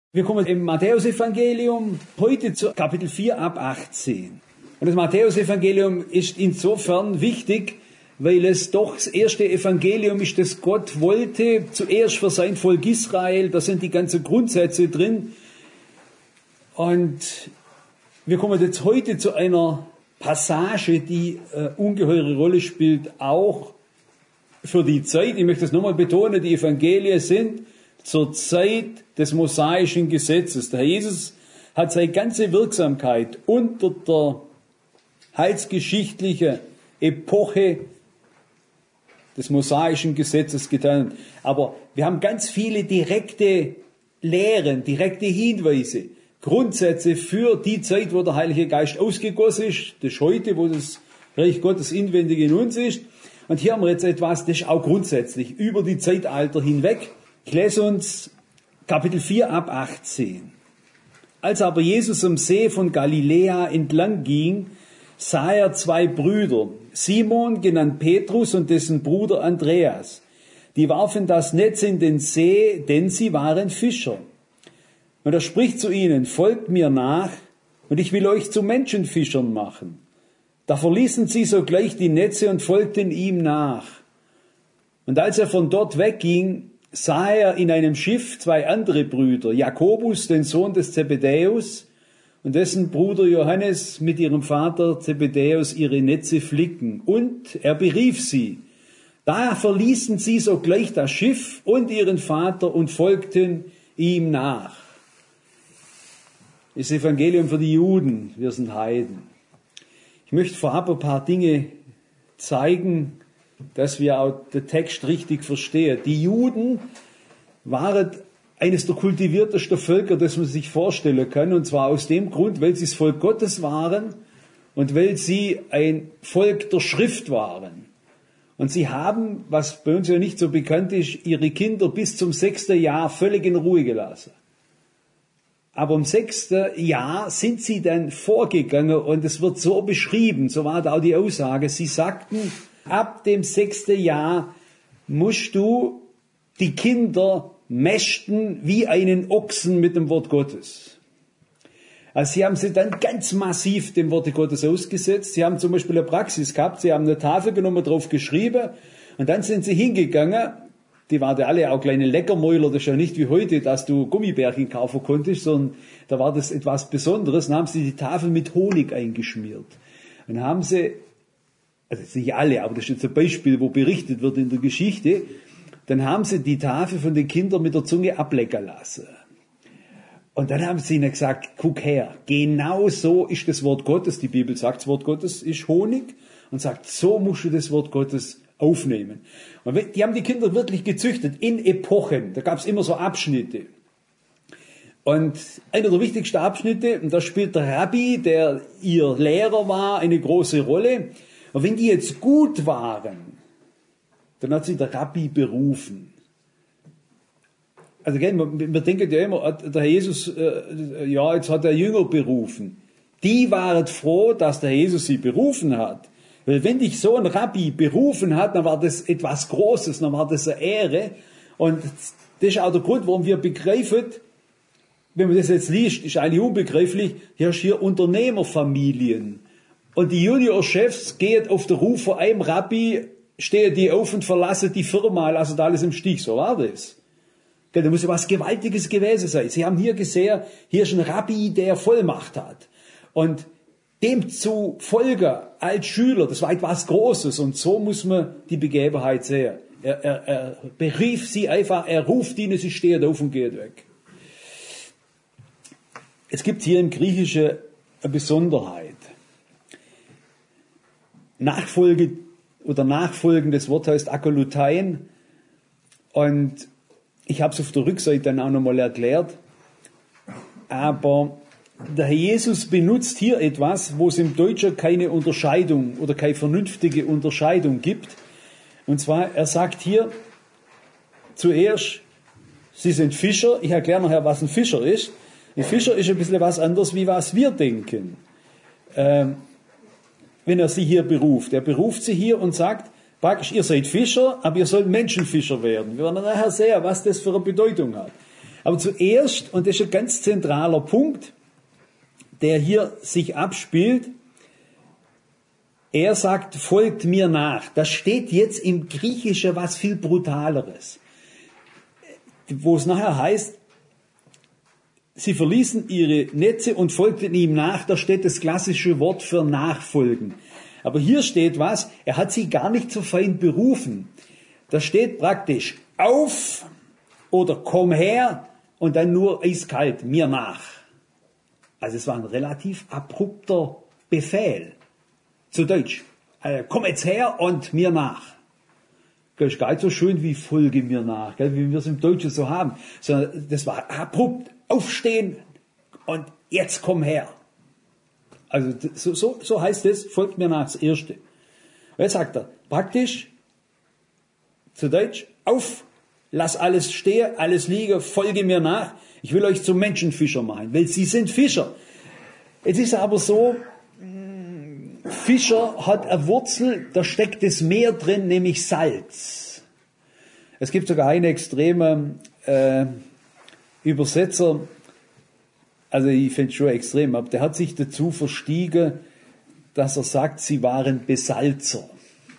Wir kommen im Matthäusevangelium heute zu Kapitel 4 ab 18. Und das Matthäusevangelium ist insofern wichtig, weil es doch das erste Evangelium ist, das Gott wollte, zuerst für sein Volk Israel. Da sind die ganzen Grundsätze drin. Und wir kommen jetzt heute zu einer Passage, die ungeheure Rolle spielt, auch für die Zeit. Ich möchte das nochmal betonen, die Evangelien sind zur Zeit des mosaischen Gesetzes. Der Herr Jesus hat seine ganze Wirksamkeit unter der heilsgeschichtlichen Epoche des mosaischen Gesetzes getan. Aber wir haben ganz viele direkte Lehren, direkte Hinweise, Grundsätze für die Zeit, wo der Heilige Geist ausgegossen ist. Das ist heute, wo das Reich Gottes inwendig in uns ist. Und hier haben wir jetzt etwas, das ist auch grundsätzlich über die Zeitalter hinweg. Ich lese uns Kapitel 4 ab 18. Als aber Jesus am See von Galiläa entlang ging, sah er zwei Brüder, Simon genannt Petrus und dessen Bruder Andreas. Die warfen das Netz in den See, denn sie waren Fischer. Und er spricht zu ihnen, folgt mir nach, und ich will euch zu Menschenfischern machen. Da verließen sie sogleich die Netze und folgten ihm nach. Und als er von dort wegging, sah er in einem Schiff zwei andere Brüder, Jakobus, den Sohn des Zebedäus, und dessen Bruder Johannes mit ihrem Vater Zebedäus ihre Netze flicken. Und er berief sie. Da verließen sie sogleich das Schiff und ihren Vater und folgten ihm nach. Das Evangelium für die Juden, wir sind Heiden. Ich möchte vorab ein paar Dinge zeigen, dass wir auch den Text richtig verstehen. Die Juden waren eines der kultiviertesten Völker, das man sich vorstellen kann, und zwar aus dem Grund, weil sie das Volk Gottes waren und weil sie ein Volk der Schrift waren. Und sie haben, was bei uns ja nicht so bekannt ist, ihre Kinder bis zum 6. Jahr völlig in Ruhe gelassen. Aber im 6. Jahr sind sie dann vorgegangen und es wird so beschrieben, so war da auch die Aussage, sie sagten, ab dem 6. Jahr musst du die Kinder mästen wie einen Ochsen mit dem Wort Gottes. Also sie haben sie dann ganz massiv dem Wort Gottes ausgesetzt. Sie haben zum Beispiel eine Praxis gehabt, sie haben eine Tafel genommen, drauf geschrieben und dann sind sie hingegangen. Die waren ja alle auch kleine Leckermäuler, das ist ja nicht wie heute, dass du Gummibärchen kaufen konntest, sondern da war das etwas Besonderes. Dann haben sie die Tafel mit Honig eingeschmiert. Dann haben sie, also nicht alle, aber das ist jetzt ein Beispiel, wo berichtet wird in der Geschichte, dann haben sie die Tafel von den Kindern mit der Zunge ablecken lassen. Und dann haben sie ihnen gesagt, guck her, genau so ist das Wort Gottes. Die Bibel sagt, das Wort Gottes ist Honig und sagt, so musst du das Wort Gottes aufnehmen. Und die haben die Kinder wirklich gezüchtet in Epochen. Da gab es immer so Abschnitte. Und einer der wichtigsten Abschnitte, und da spielt der Rabbi, der ihr Lehrer war, eine große Rolle. Und wenn die jetzt gut waren, dann hat sie der Rabbi berufen. Also wir denken ja immer, der Herr Jesus, jetzt hat der Jünger berufen. Die waren froh, dass der Jesus sie berufen hat. Weil wenn dich so ein Rabbi berufen hat, dann war das etwas Großes, dann war das eine Ehre. Und das ist auch der Grund, warum wir begreifen, wenn man das jetzt liest, ist eigentlich unbegreiflich, hier ist hier Unternehmerfamilien. Und die Juniorchefs gehen auf den Ruf von einem Rabbi, stehen die auf und verlassen die Firma, lassen da alles im Stich. So war das. Da muss ja was Gewaltiges gewesen sein. Sie haben hier gesehen, hier ist ein Rabbi, der Vollmacht hat. Und dem zu folgen als Schüler, das war etwas Großes. Und so muss man die Begebenheit sehen. Er berief sie einfach, er ruft ihnen, sie stehen auf und gehen weg. Es gibt hier im Griechischen eine Besonderheit. Nachfolgendes Wort heißt Akolutein. Und ich habe es auf der Rückseite dann auch nochmal erklärt. Aber der Herr Jesus benutzt hier etwas, wo es im Deutschen keine Unterscheidung oder keine vernünftige Unterscheidung gibt. Und zwar, er sagt hier zuerst, sie sind Fischer. Ich erkläre nachher, was ein Fischer ist. Ein Fischer ist ein bisschen was anderes, wie was wir denken. Wenn er sie hier beruft. Er beruft sie hier und sagt, praktisch, ihr seid Fischer, aber ihr sollt Menschenfischer werden. Wir werden nachher sehen, was das für eine Bedeutung hat. Aber zuerst, und das ist ein ganz zentraler Punkt, der hier sich abspielt, er sagt, folgt mir nach. Das steht jetzt im Griechischen was viel Brutaleres. Wo es nachher heißt, sie verließen ihre Netze und folgten ihm nach. Da steht das klassische Wort für nachfolgen. Aber hier steht was, er hat sie gar nicht so fein berufen. Da steht praktisch auf oder komm her und dann nur eiskalt, mir nach. Also es war ein relativ abrupter Befehl. Zu Deutsch, komm jetzt her und mir nach. Das ist gar nicht so schön wie folge mir nach, wie wir es im Deutschen so haben. Sondern das war abrupt, aufstehen und jetzt komm her. Also so heißt es, folgt mir nach, das Erste. Und jetzt sagt er, praktisch, zu Deutsch, auf, lass alles stehen, alles liegen, folge mir nach. Ich will euch zum Menschenfischer machen, weil sie sind Fischer. Jetzt ist es aber so, Fischer hat eine Wurzel, da steckt das Meer drin, nämlich Salz. Es gibt sogar einen extremen Übersetzer, also ich finde es schon extrem, aber der hat sich dazu verstiegen, dass er sagt, sie waren Besalzer.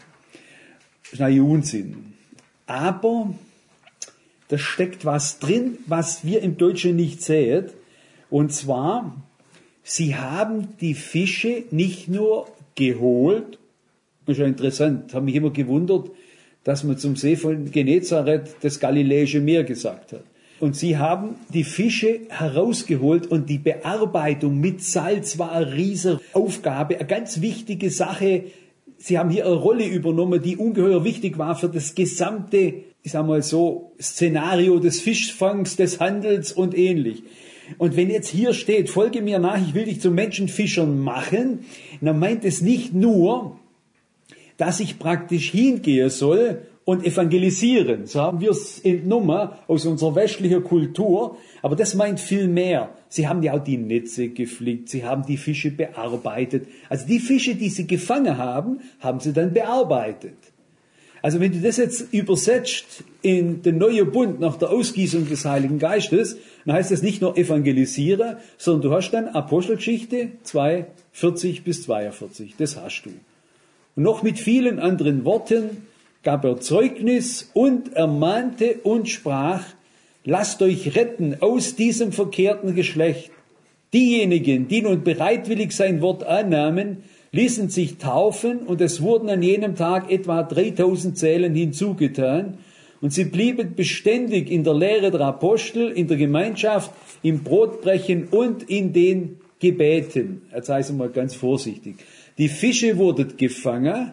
Das ist ein Unsinn. Aber da steckt was drin, was wir im Deutschen nicht sehen. Und zwar, sie haben die Fische nicht nur geholt, das ist ja interessant, habe mich immer gewundert, dass man zum See von Genezareth das Galiläische Meer gesagt hat. Und sie haben die Fische herausgeholt und die Bearbeitung mit Salz war eine riesige Aufgabe, eine ganz wichtige Sache. Sie haben hier eine Rolle übernommen, die ungeheuer wichtig war für das gesamte, ich sag mal so, Szenario des Fischfangs, des Handels und ähnlich. Und wenn jetzt hier steht, folge mir nach, ich will dich zum Menschenfischern machen, dann meint es nicht nur, dass ich praktisch hingehen soll und evangelisieren. So haben wir es entnommen aus unserer westlichen Kultur. Aber das meint viel mehr. Sie haben ja auch die Netze geflickt, sie haben die Fische bearbeitet. Also die Fische, die sie gefangen haben, haben sie dann bearbeitet. Also wenn du das jetzt übersetzt in den neuen Bund nach der Ausgießung des Heiligen Geistes, dann heißt das nicht nur evangelisieren, sondern du hast dann Apostelgeschichte 2, 40 bis 42. Das hast du. Und noch mit vielen anderen Worten gab er Zeugnis und ermahnte und sprach, lasst euch retten aus diesem verkehrten Geschlecht. Diejenigen, die nun bereitwillig sein Wort annahmen, ließen sich taufen und es wurden an jenem Tag etwa 3000 Seelen hinzugetan und sie blieben beständig in der Lehre der Apostel, in der Gemeinschaft, im Brotbrechen und in den Gebeten. Jetzt heißt es mal ganz vorsichtig. Die Fische wurden gefangen,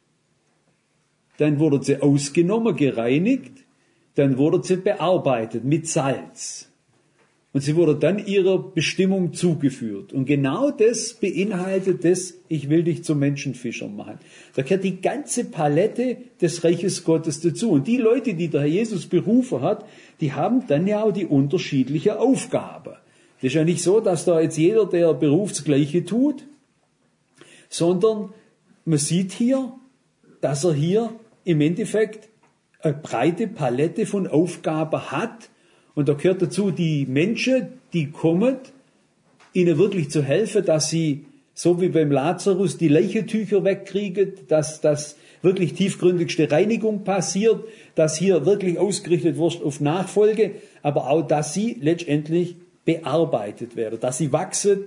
dann wurden sie ausgenommen, gereinigt, dann wurden sie bearbeitet mit Salz. Und sie wurde dann ihrer Bestimmung zugeführt. Und genau das beinhaltet das, ich will dich zum Menschenfischer machen. Da gehört die ganze Palette des Reiches Gottes dazu. Und die Leute, die der Herr Jesus berufen hat, die haben dann ja auch die unterschiedliche Aufgabe. Das ist ja nicht so, dass da jetzt jeder der Beruf das Gleiche tut, sondern man sieht hier, dass er hier im Endeffekt eine breite Palette von Aufgaben hat. Und da gehört dazu, die Menschen, die kommen, ihnen wirklich zu helfen, dass sie, so wie beim Lazarus, die Leichentücher wegkriegen, dass das wirklich tiefgründigste Reinigung passiert, dass hier wirklich ausgerichtet wird auf Nachfolge, aber auch, dass sie letztendlich bearbeitet werden, dass sie wachsen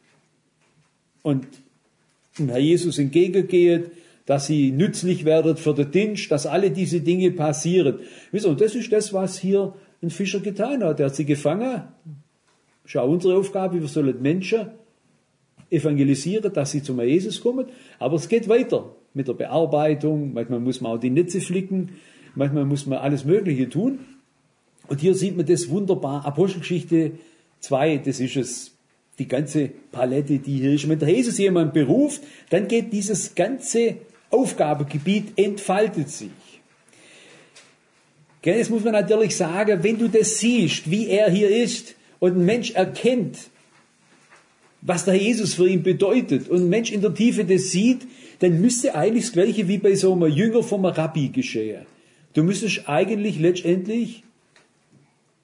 und dem Herr Jesus entgegengehen, dass sie nützlich werden für den Dienst, dass alle diese Dinge passieren. Und das ist das, was hier ein Fischer getan hat. Er hat sie gefangen. Schau, unsere Aufgabe, wir sollen Menschen evangelisieren, dass sie zum Herr Jesus kommen. Aber es geht weiter mit der Bearbeitung. Manchmal muss man auch die Netze flicken. Manchmal muss man alles Mögliche tun. Und hier sieht man das wunderbar. Apostelgeschichte 2, das ist es. Die ganze Palette, die hier ist. Wenn der Jesus jemand beruft, dann geht dieses ganze Aufgabengebiet, entfaltet sich. Jetzt muss man natürlich sagen, wenn du das siehst, wie er hier ist, und ein Mensch erkennt, was der Herr Jesus für ihn bedeutet, und ein Mensch in der Tiefe das sieht, dann müsste eigentlich das Gleiche wie bei so einem Jünger vom Rabbi geschehen. Du müsstest eigentlich letztendlich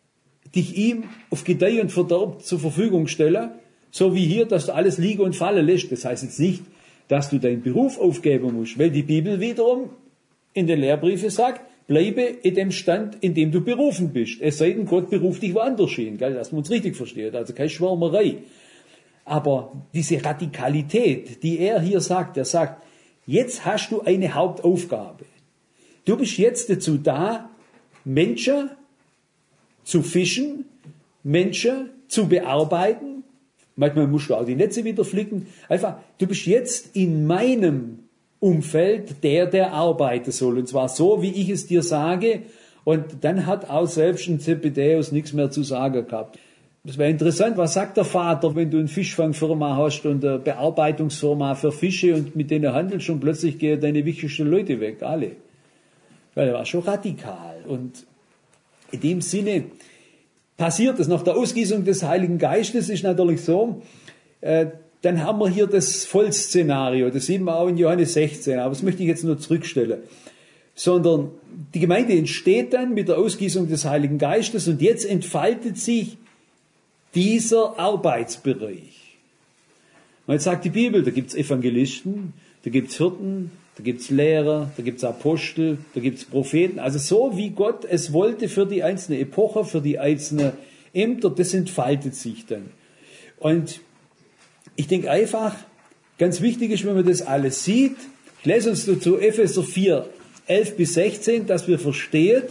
dich ihm auf Gedeih und Verderb zur Verfügung stellen, so wie hier, dass du alles liegen und fallen lässt. Das heißt jetzt nicht, dass du deinen Beruf aufgeben musst, weil die Bibel wiederum in den Lehrbriefen sagt, bleibe in dem Stand, in dem du berufen bist. Es sei denn, Gott beruft dich woanders hin, gell? Dass man uns richtig versteht, also keine Schwärmerei. Aber diese Radikalität, die er hier sagt, er sagt, jetzt hast du eine Hauptaufgabe. Du bist jetzt dazu da, Menschen zu fischen, Menschen zu bearbeiten. Manchmal musst du auch die Netze wieder flicken. Einfach, du bist jetzt in meinem Umfeld der arbeiten soll. Und zwar so, wie ich es dir sage. Und dann hat auch selbst ein Zebedäus nichts mehr zu sagen gehabt. Das wäre interessant, was sagt der Vater, wenn du eine Fischfangfirma hast und eine Bearbeitungsfirma für Fische und mit denen handelst und plötzlich gehen deine wichtigsten Leute weg, alle. Weil er war schon radikal. Und in dem Sinne passiert es. Nach der Ausgießung des Heiligen Geistes ist natürlich so, dann haben wir hier das Vollszenario, das sehen wir auch in Johannes 16, aber das möchte ich jetzt nur zurückstellen. Sondern die Gemeinde entsteht dann mit der Ausgießung des Heiligen Geistes und jetzt entfaltet sich dieser Arbeitsbereich. Und jetzt sagt die Bibel, da gibt's Evangelisten, da gibt's Hirten, da gibt's Lehrer, da gibt's Apostel, da gibt's Propheten. Also so wie Gott es wollte für die einzelne Epoche, für die einzelnen Ämter, das entfaltet sich dann. Und ich denke einfach, ganz wichtig ist, wenn man das alles sieht, ich lese uns dazu Epheser 4, 11 bis 16, dass wir verstehen,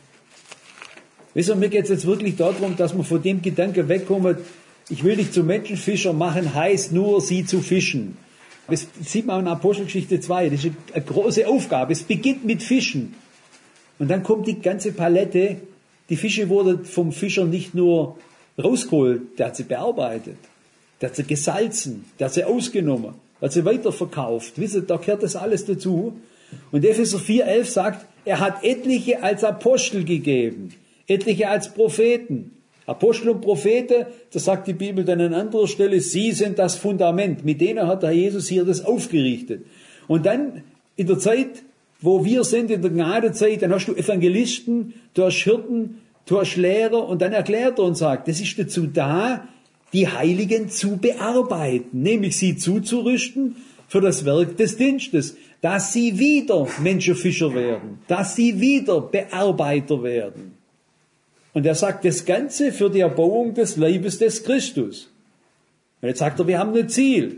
mir geht es jetzt wirklich darum, dass man von dem Gedanken wegkommen, ich will dich zum Menschenfischer machen, heißt nur, sie zu fischen. Das sieht man auch in Apostelgeschichte 2, das ist eine große Aufgabe. Es beginnt mit Fischen. Und dann kommt die ganze Palette, die Fische wurden vom Fischer nicht nur rausgeholt, der hat sie bearbeitet, der hat sie gesalzen, der hat sie ausgenommen, der hat sie weiterverkauft. Wisst ihr, da gehört das alles dazu. Und Epheser 4,11 sagt, er hat etliche als Apostel gegeben, etliche als Propheten. Apostel und Propheten, das sagt die Bibel dann an anderer Stelle, sie sind das Fundament. Mit denen hat der Jesus hier das aufgerichtet. Und dann in der Zeit, wo wir sind, in der Gnadezeit, dann hast du Evangelisten, du hast Hirten, du hast Lehrer und dann erklärt er und sagt, das ist dazu da, die Heiligen zu bearbeiten, nämlich sie zuzurüsten für das Werk des Dienstes, dass sie wieder Menschenfischer werden, dass sie wieder Bearbeiter werden. Und er sagt, das Ganze für die Erbauung des Leibes des Christus. Und jetzt sagt er, wir haben ein Ziel.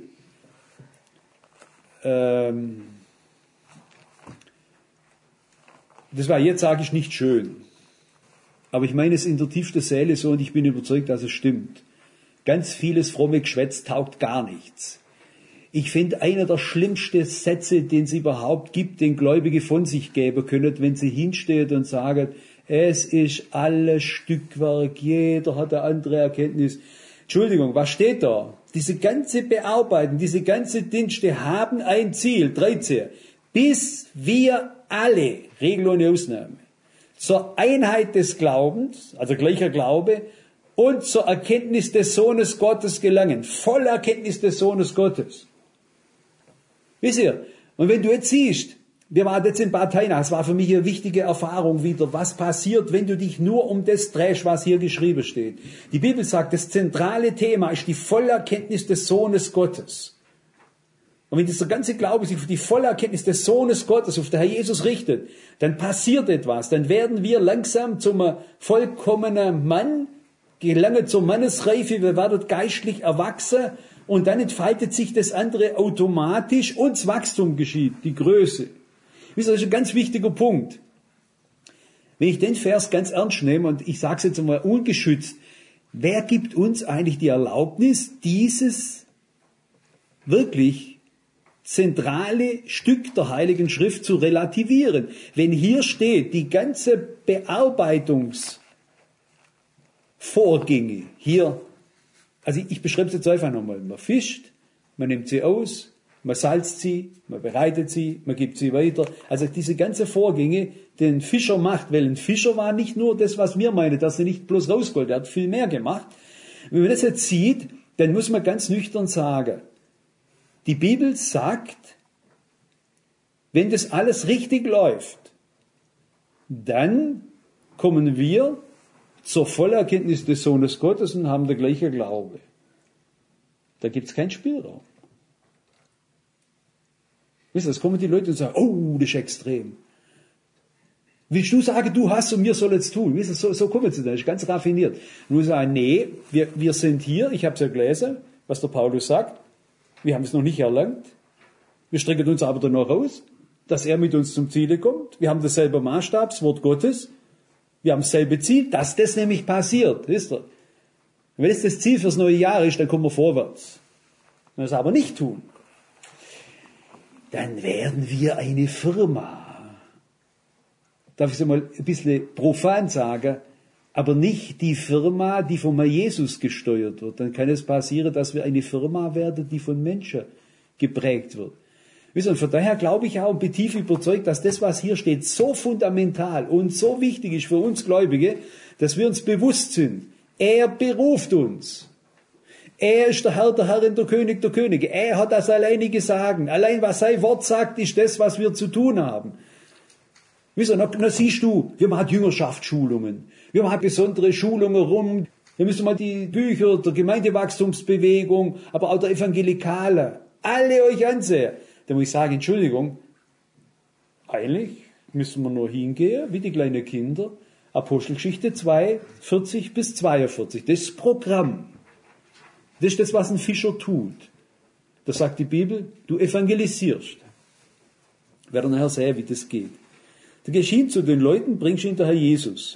Das war jetzt, sage ich, nicht schön. Aber ich meine es in der tiefsten Seele so und ich bin überzeugt, dass es stimmt. Ganz vieles fromme Geschwätz taugt gar nichts. Ich finde, einer der schlimmsten Sätze, den es überhaupt gibt, den Gläubige von sich geben können, wenn sie hinsteht und sagen, es ist alles Stückwerk, jeder hat eine andere Erkenntnis. Entschuldigung, was steht da? Diese ganze Bearbeitung, diese ganze Dienste haben ein Ziel, 13, bis wir alle, Regel ohne Ausnahme, zur Einheit des Glaubens, also gleicher Glaube, und zur Erkenntnis des Sohnes Gottes gelangen. Volle Erkenntnis des Sohnes Gottes. Wisst ihr? Und wenn du jetzt siehst, wir waren jetzt in Bad Hainach, es war für mich eine wichtige Erfahrung wieder, was passiert, wenn du dich nur um das drehst, was hier geschrieben steht. Die Bibel sagt, das zentrale Thema ist die volle Erkenntnis des Sohnes Gottes. Und wenn dieser ganze Glaube sich auf die volle Erkenntnis des Sohnes Gottes, auf den Herr Jesus richtet, dann passiert etwas. Dann werden wir langsam zum vollkommenen Mann, gelangen zur Mannesreife, wir werden geistlich erwachsen und dann entfaltet sich das andere automatisch und das Wachstum geschieht, die Größe. Wisst ihr, das ist ein ganz wichtiger Punkt. Wenn ich den Vers ganz ernst nehme und ich sage es jetzt einmal ungeschützt, wer gibt uns eigentlich die Erlaubnis, dieses wirklich zentrale Stück der Heiligen Schrift zu relativieren? Wenn hier steht, die ganze Bearbeitungsvorgänge hier, also ich beschreibe es jetzt einfach nochmal, man fischt, man nimmt sie aus, man salzt sie, man bereitet sie, man gibt sie weiter. Also diese ganzen Vorgänge, die ein Fischer macht, weil ein Fischer war nicht nur das, was wir meinen, dass er nicht bloß rausgeholt, er hat viel mehr gemacht. Wenn man das jetzt sieht, dann muss man ganz nüchtern sagen, die Bibel sagt, wenn das alles richtig läuft, dann kommen wir zur Vollerkenntnis des Sohnes Gottes und haben der gleiche Glaube. Da gibt es keinen Spielraum. Wisst ihr, jetzt kommen die Leute und sagen, oh, das ist extrem. Willst du sagen, du hast und wir sollen es tun? Wisst ihr, so kommen sie da, das ist ganz raffiniert. Und wir sagen, nee, wir sind hier, ich habe es ja gelesen, was der Paulus sagt, wir haben es noch nicht erlangt, wir strecken uns aber danach aus, dass er mit uns zum Ziele kommt, wir haben dasselbe Maßstab, das Wort Gottes, wir haben dasselbe Ziel, dass das nämlich passiert, wisst ihr. Wenn es das Ziel fürs neue Jahr ist, dann kommen wir vorwärts. Wenn wir es aber nicht tun, dann werden wir eine Firma. Darf ich es mal ein bisschen profan sagen, aber nicht die Firma, die von Jesus gesteuert wird. Dann kann es passieren, dass wir eine Firma werden, die von Menschen geprägt wird. Und von daher glaube ich auch und bin tief überzeugt, dass das, was hier steht, so fundamental und so wichtig ist für uns Gläubige, dass wir uns bewusst sind. Er beruft uns. Er ist der Herr und der König der Könige. Er hat das alleinige Sagen. Allein was sein Wort sagt, ist das, was wir zu tun haben. Wisst ihr, na siehst du, wir machen Jüngerschaftsschulungen. Wir machen besondere Schulungen rum. Wir müssen mal die Bücher der Gemeindewachstumsbewegung, aber auch der Evangelikale, alle euch ansehen. Da muss ich sagen, Entschuldigung, eigentlich müssen wir nur hingehen, wie die kleinen Kinder, Apostelgeschichte 2, 40 bis 42. Das ist das Programm. Das ist das, was ein Fischer tut. Da sagt die Bibel, du evangelisierst. Wir werden nachher sehen, wie das geht. Du gehst hin zu den Leuten, bringst ihn der Herr Jesus.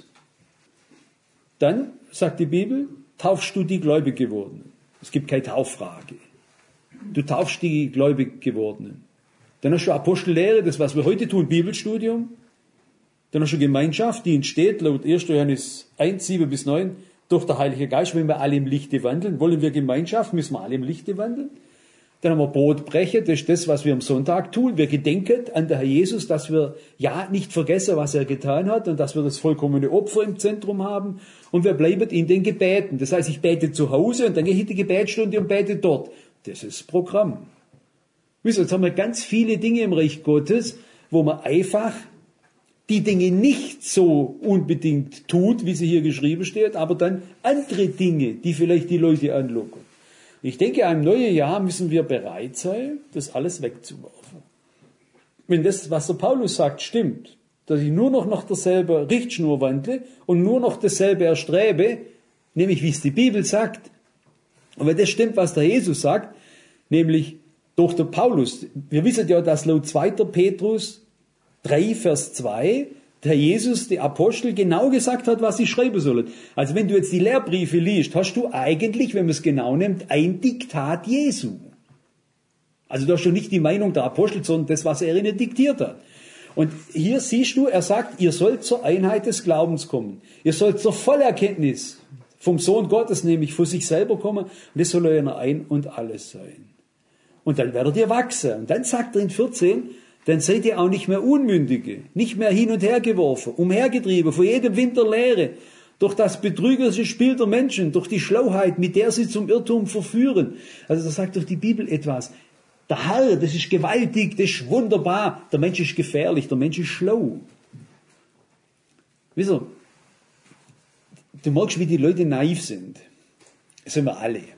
Dann, sagt die Bibel, taufst du die gläubig gewordenen. Es gibt keine Tauffrage. Du taufst die gläubig gewordenen. Dann hast du Apostellehre, das was wir heute tun, Bibelstudium. Dann hast du Gemeinschaft, die entsteht laut 1. Johannes 1, 7 bis 9 durch den Heiligen Geist, wenn wir alle im Lichte wandeln. Wollen wir Gemeinschaft, müssen wir alle im Lichte wandeln. Dann haben wir Brotbrechen, das ist das, was wir am Sonntag tun. Wir gedenken an den Herr Jesus, dass wir ja nicht vergessen, was er getan hat und dass wir das vollkommene Opfer im Zentrum haben. Und wir bleiben in den Gebeten. Das heißt, ich bete zu Hause und dann gehe ich in die Gebetsstunde und bete dort. Das ist das Programm. Wisst ihr, jetzt haben wir ganz viele Dinge im Reich Gottes, wo man einfach die Dinge nicht so unbedingt tut, wie sie hier geschrieben steht, aber dann andere Dinge, die vielleicht die Leute anlocken. Ich denke, im neuen Jahr müssen wir bereit sein, das alles wegzuwerfen. Wenn das, was der Paulus sagt, stimmt, dass ich nur noch nach derselben Richtschnur wandle und nur noch dasselbe erstrebe, nämlich wie es die Bibel sagt, und wenn das stimmt, was der Jesus sagt, nämlich durch den Paulus, wir wissen ja, dass laut 2. Petrus 3, Vers 2, der Jesus, der Apostel, genau gesagt hat, was sie schreiben sollen. Also wenn du jetzt die Lehrbriefe liest, hast du eigentlich, wenn man es genau nimmt, ein Diktat Jesu. Also du hast schon nicht die Meinung der Apostel, sondern das, was er ihnen diktiert hat. Und hier siehst du, er sagt, ihr sollt zur Einheit des Glaubens kommen. Ihr sollt zur Vollerkenntnis vom Sohn Gottes, nämlich von sich selber kommen. Und das soll euer Ein und Alles sein. Und dann werdet ihr wachsen. Und dann sagt er in 14, dann seid ihr auch nicht mehr Unmündige, nicht mehr hin und her geworfen, umhergetrieben, von jedem Wind der Lehre, durch das betrügerische Spiel der Menschen, durch die Schlauheit, mit der sie zum Irrtum verführen. Also da sagt doch die Bibel etwas. Der Herr, das ist gewaltig, das ist wunderbar. Der Mensch ist gefährlich, der Mensch ist schlau. Wisst ihr, du merkst, wie die Leute naiv sind. Das sind wir alle.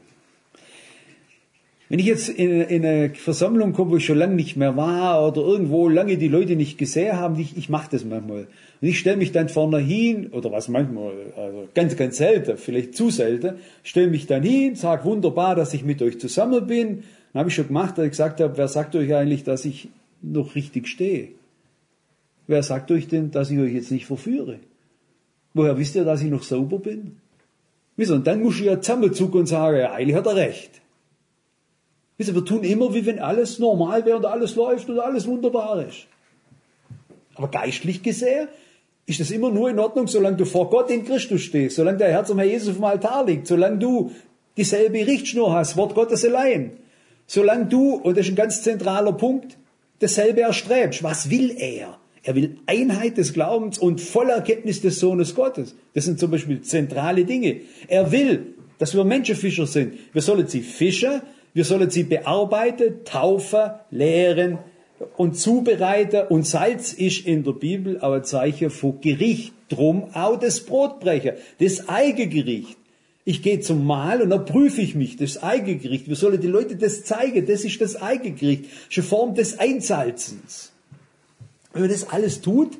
Wenn ich jetzt in eine Versammlung komme, wo ich schon lange nicht mehr war oder irgendwo lange die Leute nicht gesehen haben, ich mache das manchmal. Und ich stelle mich dann vorne hin, oder was manchmal, also ganz, ganz selten, vielleicht zu selten, stelle mich dann hin, sage wunderbar, dass ich mit euch zusammen bin. Dann habe ich schon gemacht, dass ich gesagt habe, wer sagt euch eigentlich, dass ich noch richtig stehe? Wer sagt euch denn, dass ich euch jetzt nicht verführe? Woher wisst ihr, dass ich noch sauber bin? Wisst ihr, und dann muss ich ja zusammenzucken und sagen, ja, eigentlich hat er recht. Wisst ihr, wir tun immer, wie wenn alles normal wäre und alles läuft und alles wunderbar ist. Aber geistlich gesehen ist das immer nur in Ordnung, solange du vor Gott in Christus stehst, solange der Herz am Herr Jesus auf dem Altar liegt, solange du dieselbe Richtschnur hast, Wort Gottes allein. Solange du, und das ist ein ganz zentraler Punkt, dasselbe erstrebst. Was will er? Er will Einheit des Glaubens und Vollerkenntnis des Sohnes Gottes. Das sind zum Beispiel zentrale Dinge. Er will, dass wir Menschenfischer sind. Wir sollen sie fischen, wir sollen sie bearbeiten, taufen, lehren, und zubereiten. Und Salz ist in der Bibel auch ein Zeichen von Gericht. Drum auch das Brotbrechen, das Eigengericht. Ich gehe zum Mahl und dann prüfe ich mich, das Eigengericht. Wir sollen die Leute das zeigen, das ist das Eigengericht. Das ist eine Form des Einsalzens. Wenn man das alles tut,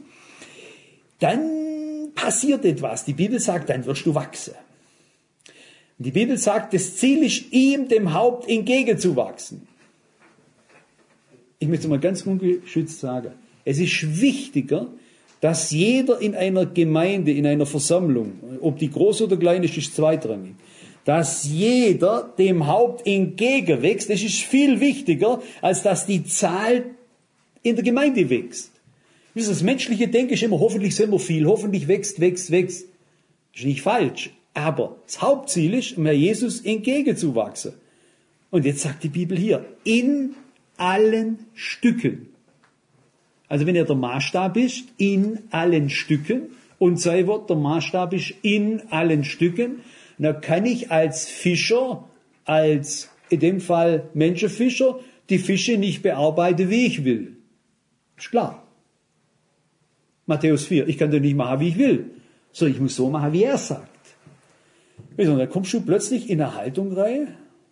dann passiert etwas. Die Bibel sagt, dann wirst du wachsen. Und die Bibel sagt, das Ziel ist, ihm, dem Haupt, entgegenzuwachsen. Ich möchte es mal ganz ungeschützt sagen. Es ist wichtiger, dass jeder in einer Gemeinde, in einer Versammlung, ob die groß oder klein ist, ist zweitrangig, dass jeder dem Haupt entgegenwächst, das ist viel wichtiger, als dass die Zahl in der Gemeinde wächst. Das menschliche Denken ist immer, hoffentlich sind wir viel, hoffentlich wächst. Das ist nicht falsch. Aber das Hauptziel ist, um Herr Jesus entgegenzuwachsen. Und jetzt sagt die Bibel hier, in allen Stücken. Also wenn er der Maßstab ist, in allen Stücken, und sein Wort, der Maßstab ist in allen Stücken, dann kann ich als Fischer, als in dem Fall Menschenfischer, die Fische nicht bearbeiten, wie ich will. Ist klar. Matthäus 4, ich kann das nicht machen, wie ich will. So, ich muss so machen, wie er sagt. Und dann kommst du plötzlich in eine Haltung rein,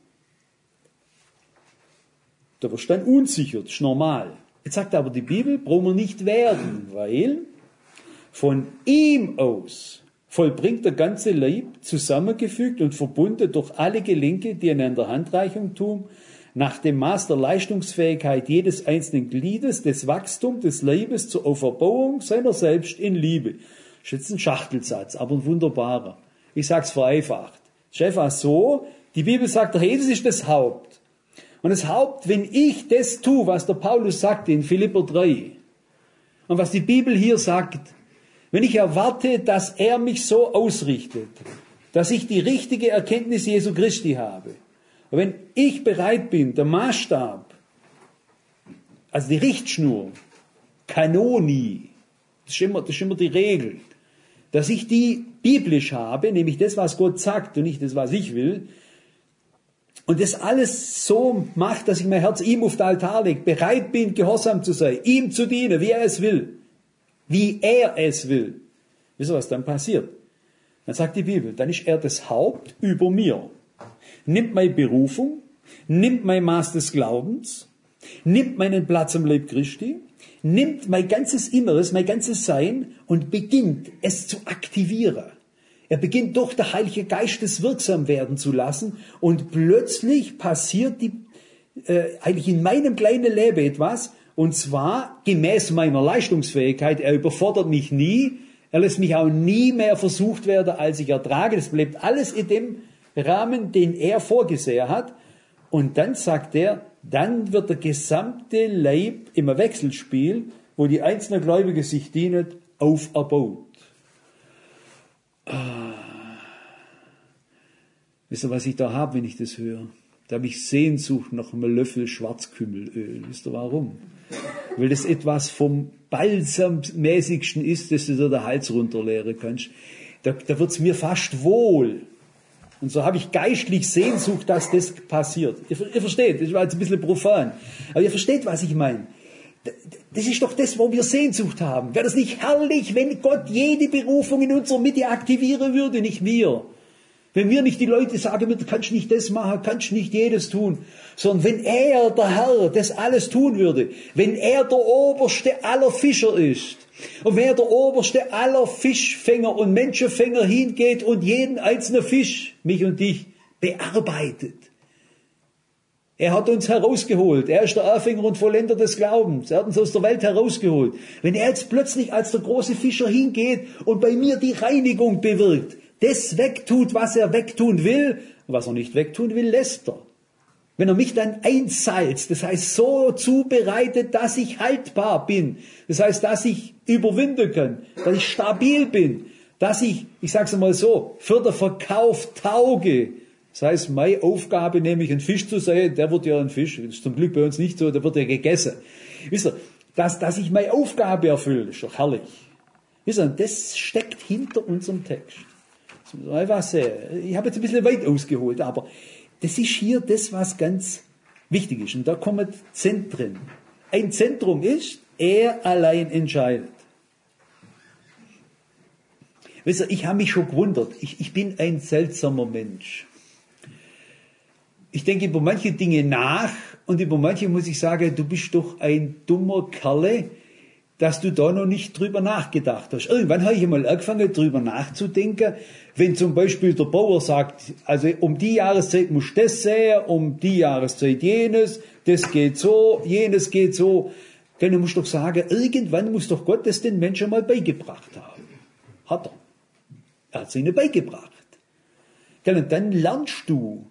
da wirst du dann unsicher, das ist normal. Jetzt sagt aber die Bibel, brauchen wir nicht werden, weil von ihm aus vollbringt der ganze Leib, zusammengefügt und verbunden durch alle Gelenke, die einander Handreichung tun, nach dem Maß der Leistungsfähigkeit jedes einzelnen Gliedes, des Wachstums des Leibes zur Auferbauung seiner selbst in Liebe. Das ist jetzt ein Schachtelsatz, aber ein wunderbarer. Ich sag's vereinfacht. Es ist einfach so, die Bibel sagt, der Jesus ist das Haupt. Und das Haupt, wenn ich das tue, was der Paulus sagt in Philipper 3, und was die Bibel hier sagt, wenn ich erwarte, dass er mich so ausrichtet, dass ich die richtige Erkenntnis Jesu Christi habe, und wenn ich bereit bin, der Maßstab, also die Richtschnur, Kanoni, das ist immer die Regel, dass ich die biblisch habe, nämlich das, was Gott sagt und nicht das, was ich will, und das alles so macht, dass ich mein Herz ihm auf den Altar lege, bereit bin, gehorsam zu sein, ihm zu dienen, wie er es will. Wie er es will. Wisst ihr, was dann passiert? Dann sagt die Bibel, dann ist er das Haupt über mir. Nimmt meine Berufung, nimmt mein Maß des Glaubens, nimmt meinen Platz am Leib Christi, nimmt mein ganzes Inneres, mein ganzes Sein und beginnt es zu aktivieren. Er beginnt durch den Heiligen Geist es wirksam werden zu lassen und plötzlich passiert eigentlich in meinem kleinen Leben etwas, und zwar gemäß meiner Leistungsfähigkeit. Er überfordert mich nie, er lässt mich auch nie mehr versucht werden, als ich ertrage. Das bleibt alles in dem Rahmen, den er vorgesehen hat. Und dann sagt er, dann wird der gesamte Leib im Wechselspiel, wo die einzelnen Gläubigen sich dienen, auferbaut. Wisst ihr, was ich da habe, wenn ich das höre? Da habe ich Sehnsucht nach einem Löffel Schwarzkümmelöl. Wisst ihr warum? Weil das etwas vom Balsammäßigsten ist, dass du dir den Hals runterleeren kannst. Da wird's mir fast wohl. Und so habe ich geistlich Sehnsucht, dass das passiert. Ihr versteht, das war jetzt ein bisschen profan. Aber ihr versteht, was ich meine. Das ist doch das, wo wir Sehnsucht haben. Wäre das nicht herrlich, wenn Gott jede Berufung in unserer Mitte aktivieren würde, nicht wir? Wenn wir nicht die Leute sagen, du kannst nicht das machen, kannst nicht jedes tun, sondern wenn er, der Herr, das alles tun würde, wenn er der Oberste aller Fischer ist und wenn er der Oberste aller Fischfänger und Menschenfänger hingeht und jeden einzelnen Fisch, mich und dich, bearbeitet. Er hat uns herausgeholt. Er ist der Anfänger und Vollender des Glaubens. Er hat uns aus der Welt herausgeholt. Wenn er jetzt plötzlich als der große Fischer hingeht und bei mir die Reinigung bewirkt, das wegtut, was er wegtun will, und was er nicht wegtun will, lässt er. Wenn er mich dann einsalzt, das heißt so zubereitet, dass ich haltbar bin, das heißt, dass ich überwinden kann, dass ich stabil bin, dass ich sag's einmal so, für den Verkauf tauge. Das heißt, meine Aufgabe, nämlich einen Fisch zu sehen, der wird ja ein Fisch, das ist zum Glück bei uns nicht so, der wird ja gegessen. Wisst ihr, dass ich meine Aufgabe erfülle, ist doch herrlich. Wisst ihr, das steckt hinter unserem Text. Das muss man einfach sehen. Ich habe jetzt ein bisschen weit ausgeholt, aber das ist hier das, was ganz wichtig ist. Und da kommen Zentren. ein Zentrum ist, er allein entscheidet. Wisst ihr, ich habe mich schon gewundert. Ich bin ein seltsamer Mensch. Ich denke über manche Dinge nach und über manche muss ich sagen, du bist doch ein dummer Kerle, dass du da noch nicht drüber nachgedacht hast. Irgendwann habe ich mal angefangen, drüber nachzudenken, wenn zum Beispiel der Bauer sagt, also um die Jahreszeit muss das säen, um die Jahreszeit jenes, das geht so, jenes geht so, dann muss ich doch sagen, irgendwann muss doch Gott das den Menschen mal beigebracht haben. Hat er. Er hat es ihnen beigebracht. Und dann lernst du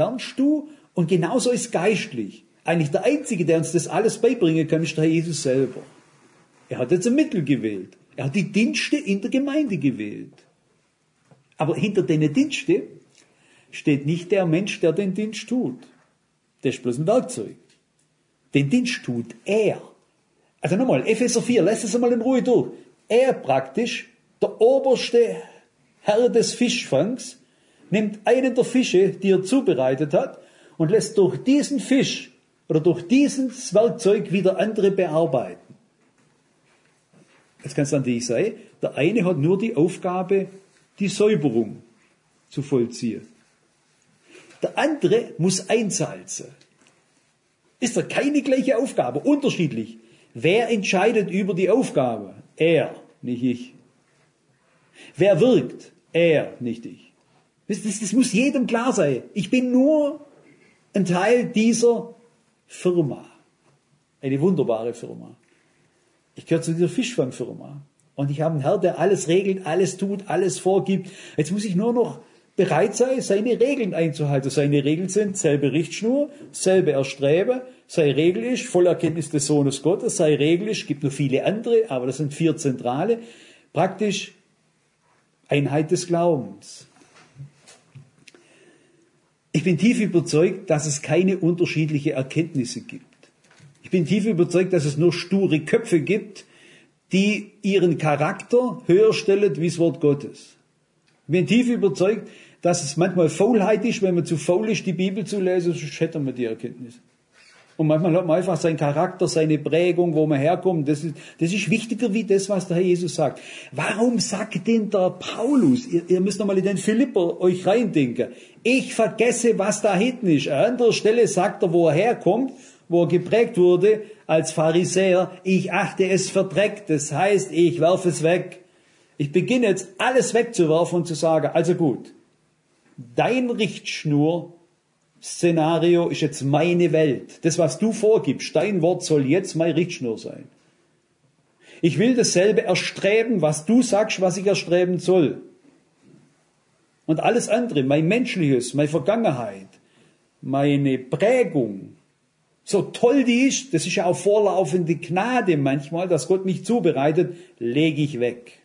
und genauso ist geistlich. Eigentlich der Einzige, der uns das alles beibringen kann, ist der Herr Jesus selber. Er hat jetzt ein Mittel gewählt. Er hat die Dienste in der Gemeinde gewählt. Aber hinter den Diensten steht nicht der Mensch, der den Dienst tut. Der ist bloß ein Werkzeug. Den Dienst tut er. Also nochmal, Epheser 4, lass es einmal in Ruhe durch. Er praktisch, der oberste Herr des Fischfangs, nimmt einen der Fische, die er zubereitet hat, und lässt durch diesen Fisch oder durch dieses Werkzeug wieder andere bearbeiten. Jetzt kann es natürlich sein, der eine hat nur die Aufgabe, die Säuberung zu vollziehen. Der andere muss einsalzen. Ist da keine gleiche Aufgabe, unterschiedlich. Wer entscheidet über die Aufgabe? Er, nicht ich. Wer wirkt? Er, nicht ich. Das muss jedem klar sein. Ich bin nur ein Teil dieser Firma. Eine wunderbare Firma. Ich gehöre zu dieser Fischfangfirma. Und ich habe einen Herrn, der alles regelt, alles tut, alles vorgibt. Jetzt muss ich nur noch bereit sein, seine Regeln einzuhalten. Seine Regeln sind selbe Richtschnur, selbe Erstreben. Sei Regel ist Vollerkenntnis des Sohnes Gottes. Sei Regel ist, gibt noch viele andere, aber das sind 4 zentrale. Praktisch Einheit des Glaubens. Ich bin tief überzeugt, dass es keine unterschiedlichen Erkenntnisse gibt. Ich bin tief überzeugt, dass es nur sture Köpfe gibt, die ihren Charakter höher stellen wie das Wort Gottes. Ich bin tief überzeugt, dass es manchmal Faulheit ist, wenn man zu faul ist, die Bibel zu lesen, sonst hätte man die Erkenntnis. Und manchmal hat man einfach seinen Charakter, seine Prägung, wo man herkommt. Das ist wichtiger wie das, was der Herr Jesus sagt. Warum sagt denn der Paulus, ihr müsst nochmal in den Philipper euch reindenken, ich vergesse, was da hinten ist. An anderer Stelle sagt er, wo er herkommt, wo er geprägt wurde als Pharisäer, ich achte es verdreckt, das heißt, ich werfe es weg. Ich beginne jetzt alles wegzuwerfen und zu sagen, also gut, dein Richtschnur-Szenario ist jetzt meine Welt. Das, was du vorgibst, dein Wort soll jetzt meine Richtschnur sein. Ich will dasselbe erstreben, was du sagst, was ich erstreben soll. Und alles andere, mein Menschliches, meine Vergangenheit, meine Prägung, so toll die ist, das ist ja auch vorlaufende Gnade manchmal, dass Gott mich zubereitet, lege ich weg.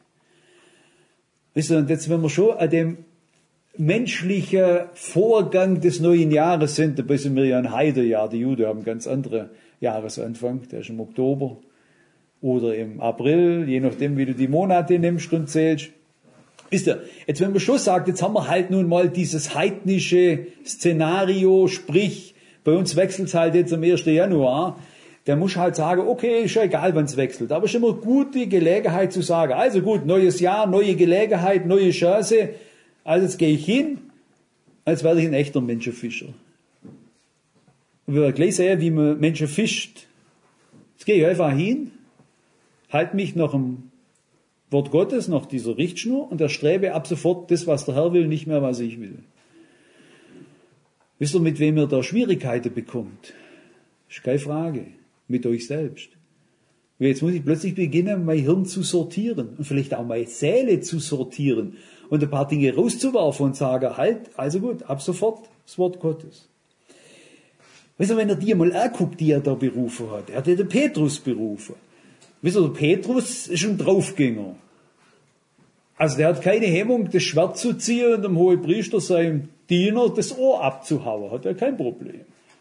Wisst ihr, und jetzt, wenn wir schon an dem menschlichen Vorgang des neuen Jahres sind, dabei sind wir ja ein Heidejahr, die Juden haben einen ganz anderen Jahresanfang, der ist im Oktober oder im April, je nachdem, wie du die Monate nimmst und zählst. Wisst ihr, jetzt wenn man schon sagt, jetzt haben wir halt nun mal dieses heidnische Szenario, sprich, bei uns wechselt es halt jetzt am 1. Januar, der muss halt sagen, okay, ist ja egal, wann es wechselt. Aber es ist immer gut, die Gelegenheit zu sagen, also gut, neues Jahr, neue Gelegenheit, neue Chance, also jetzt gehe ich hin, jetzt werde ich ein echter Menschenfischer. Und wir werden gleich sehen, wie man Menschen fischt. Jetzt gehe ich einfach hin, halte mich nach dem Wort Gottes, nach dieser Richtschnur und erstrebe ab sofort das, was der Herr will, nicht mehr, was ich will. Wisst ihr, mit wem ihr da Schwierigkeiten bekommt? Ist keine Frage. Mit euch selbst. Und jetzt muss ich plötzlich beginnen, mein Hirn zu sortieren und vielleicht auch meine Seele zu sortieren und ein paar Dinge rauszuwerfen und sagen, halt, also gut, ab sofort das Wort Gottes. Wisst ihr, wenn er die mal anguckt, die er da berufen hat, er hat ja den Petrus berufen. Wisst ihr, der Petrus ist ein Draufgänger. Also der hat keine Hemmung, das Schwert zu ziehen und dem Hohepriester seinem Diener das Ohr abzuhauen. Hat er kein Problem.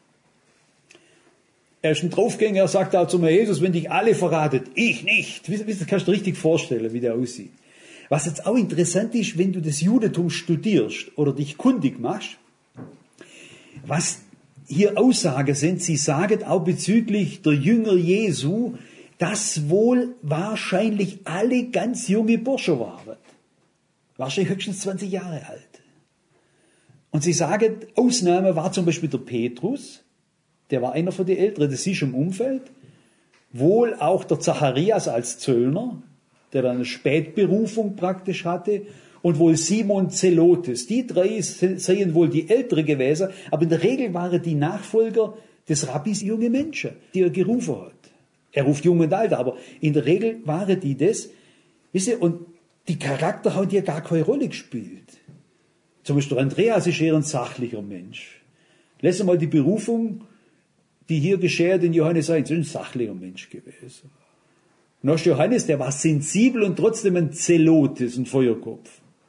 Er ist ein Draufgänger, er sagt auch zu mir, Jesus, wenn dich alle verratet, ich nicht. Das kannst du dir richtig vorstellen, wie der aussieht. Was jetzt auch interessant ist, wenn du das Judentum studierst oder dich kundig machst, was hier Aussagen sind. Sie sagen auch bezüglich der Jünger Jesu, dass wohl wahrscheinlich alle ganz junge Bursche waren. Wahrscheinlich höchstens 20 Jahre alt. Und sie sagen, Ausnahme war zum Beispiel der Petrus, der war einer von den Älteren, das ist im Umfeld. Wohl auch der Zacharias als Zöllner, der dann eine Spätberufung praktisch hatte. Und wohl Simon Zelotes. Die drei seien wohl die Ältere gewesen, aber in der Regel waren die Nachfolger des Rabbis junge Menschen, die er gerufen hat. Er ruft jung und alt, aber in der Regel waren die das. Wisst ihr, und die Charakter haben hier gar keine Rolle gespielt. Zum Beispiel Andreas ist eher ein sachlicher Mensch. Lass mal die Berufung, die hier geschehen in Johannes 1, ist ein sachlicher Mensch gewesen. Und dann ist Johannes, der war sensibel und trotzdem ein Zelotes, ein Feuerkopf.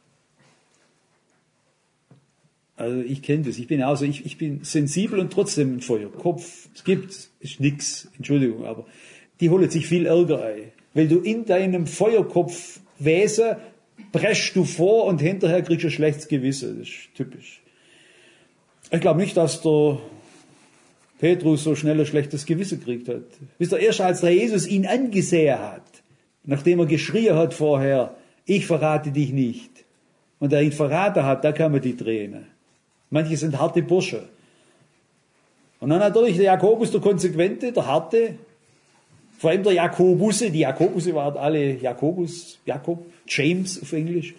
Also ich kenne das, ich bin auch so, ich bin sensibel und trotzdem ein Feuerkopf. Ist nix, Entschuldigung, aber die holen sich viel Ärger ein. Weil du in deinem Feuerkopfwesen preschst du vor und hinterher kriegst du ein schlechtes Gewissen. Das ist typisch. Ich glaube nicht, dass der Petrus so schnell ein schlechtes Gewissen gekriegt hat. Wisst ihr, erst als der Jesus ihn angesehen hat, nachdem er geschrien hat vorher, ich verrate dich nicht, und er ihn verraten hat, da kamen die Tränen. Manche sind harte Bursche. Und dann natürlich der Jakobus, der Konsequente, der Harte, vor allem der Jakobusse, die Jakobusse waren alle Jakob, James auf Englisch.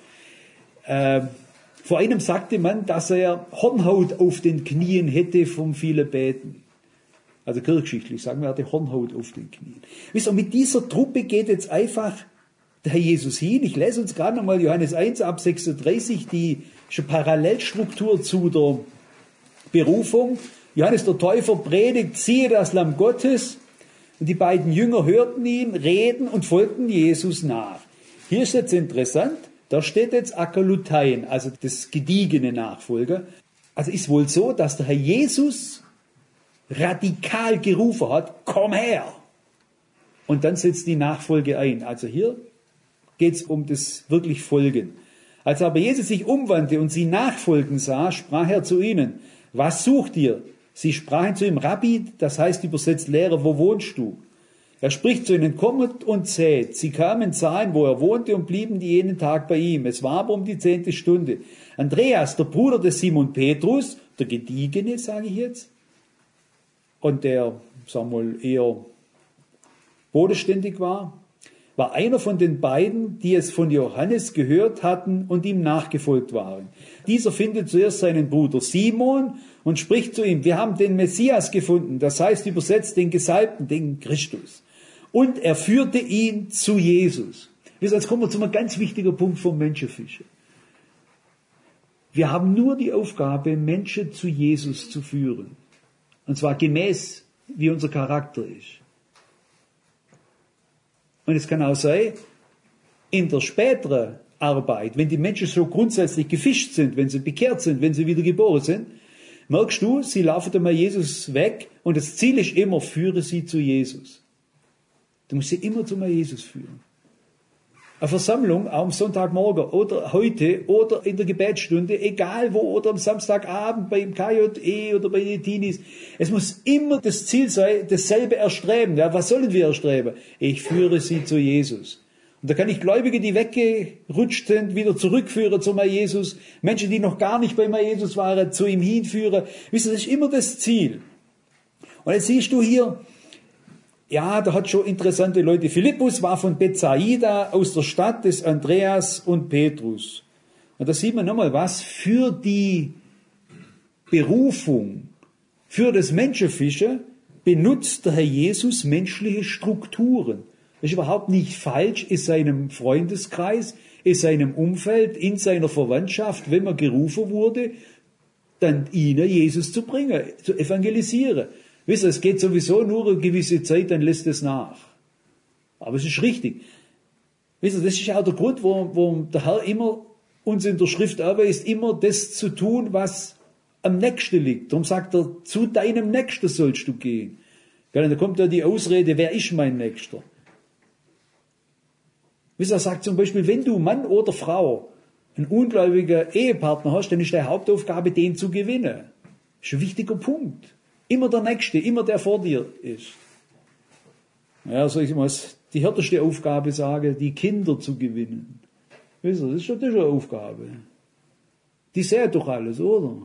Vor einem sagte man, dass er Hornhaut auf den Knien hätte vom vielen Beten. Also kirchgeschichtlich sagen wir, er hatte Hornhaut auf den Knien. Wisst ihr, mit dieser Truppe geht jetzt einfach der Herr Jesus hin. Ich lese uns gerade nochmal Johannes 1 ab 36, die ist eine Parallelstruktur zu der Berufung. Johannes der Täufer predigt, siehe das Lamm Gottes. Und die beiden Jünger hörten ihn reden und folgten Jesus nach. Hier ist jetzt interessant, da steht jetzt Akalutein, also das gediegene Nachfolger. Also ist wohl so, dass der Herr Jesus radikal gerufen hat, komm her! Und dann setzt die Nachfolge ein. Also hier geht es um das wirklich Folgen. Als aber Jesus sich umwandte und sie nachfolgen sah, sprach er zu ihnen, was sucht ihr? Sie sprachen zu ihm, Rabbi, das heißt übersetzt Lehrer, wo wohnst du? Er spricht zu ihnen, kommet und seht. Sie kamen, sahen, wo er wohnte und blieben jenen Tag bei ihm. Es war aber um die 10. Stunde. Andreas, der Bruder des Simon Petrus, der Gediegene, sage ich jetzt, und der, sagen wir mal, eher bodenständig war einer von den beiden, die es von Johannes gehört hatten und ihm nachgefolgt waren. Dieser findet zuerst seinen Bruder Simon und spricht zu ihm, wir haben den Messias gefunden, das heißt übersetzt den Gesalbten, den Christus. Und er führte ihn zu Jesus. Jetzt kommen wir zu einem ganz wichtigen Punkt vom Menschenfischen. Wir haben nur die Aufgabe, Menschen zu Jesus zu führen. Und zwar gemäß, wie unser Charakter ist. Und es kann auch sein, in der späteren Arbeit, wenn die Menschen so grundsätzlich gefischt sind, wenn sie bekehrt sind, wenn sie wieder geboren sind, merkst du, sie laufen einmal Jesus weg und das Ziel ist immer, führe sie zu Jesus. Du musst sie immer zu Jesus führen. Eine Versammlung, auch am Sonntagmorgen oder heute oder in der Gebetsstunde, egal wo, oder am Samstagabend beim KJE oder bei den Teenies. Es muss immer das Ziel sein, dasselbe erstreben. Ja, was sollen wir erstreben? Ich führe sie zu Jesus. Und da kann ich Gläubige, die weggerutscht sind, wieder zurückführen zu Jesus. Menschen, die noch gar nicht bei Jesus waren, zu ihm hinführen. Wisst ihr, das ist immer das Ziel. Und jetzt siehst du hier, ja, da hat schon interessante Leute. Philippus war von Bethsaida aus der Stadt des Andreas und Petrus. Und da sieht man nochmal was für die Berufung, für das Menschenfischen benutzt der Herr Jesus menschliche Strukturen. Das ist überhaupt nicht falsch, in seinem Freundeskreis, in seinem Umfeld, in seiner Verwandtschaft, wenn man gerufen wurde, dann ihnen Jesus zu bringen, zu evangelisieren. Wisst ihr, es geht sowieso nur eine gewisse Zeit, dann lässt es nach. Aber es ist richtig. Wisst ihr, das ist auch der Grund, warum der Herr immer uns in der Schrift anweist, immer das zu tun, was am nächsten liegt. Darum sagt er, zu deinem Nächsten sollst du gehen. Und da kommt ja die Ausrede, wer ist mein Nächster? Wisst ihr, er sagt zum Beispiel, wenn du Mann oder Frau einen ungläubigen Ehepartner hast, dann ist deine Hauptaufgabe, den zu gewinnen. Das ist ein wichtiger Punkt. Immer der Nächste, immer der vor dir ist. Ja, soll ich mal die härteste Aufgabe sagen, die Kinder zu gewinnen. Wisst ihr, das ist schon eine Aufgabe. Die sehen doch alles, oder?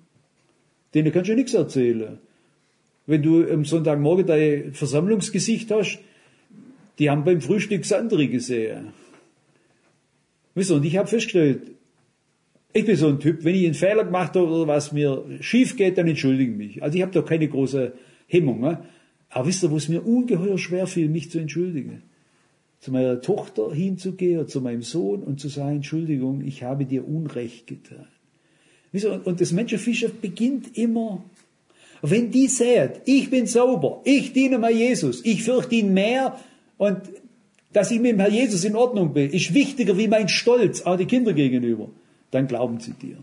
Denen kannst du nichts erzählen. Wenn du am Sonntagmorgen dein Versammlungsgesicht hast, die haben beim Frühstück das andere gesehen. Wisst ihr, und ich habe festgestellt, ich bin so ein Typ, wenn ich einen Fehler gemacht habe oder was mir schief geht, dann entschuldige ich mich. Also ich habe da keine große Hemmung. Ne? Aber wisst ihr, wo es mir ungeheuer schwer fiel, mich zu entschuldigen? Zu meiner Tochter hinzugehen, zu meinem Sohn und zu sagen, Entschuldigung, ich habe dir Unrecht getan. Wisst ihr, und das Menschenfischen beginnt immer, wenn die sehen, ich bin sauber, ich diene mal Jesus, ich fürchte ihn mehr und dass ich mit dem Herr Jesus in Ordnung bin, ist wichtiger wie mein Stolz auch die Kinder gegenüber. Dann glauben sie dir.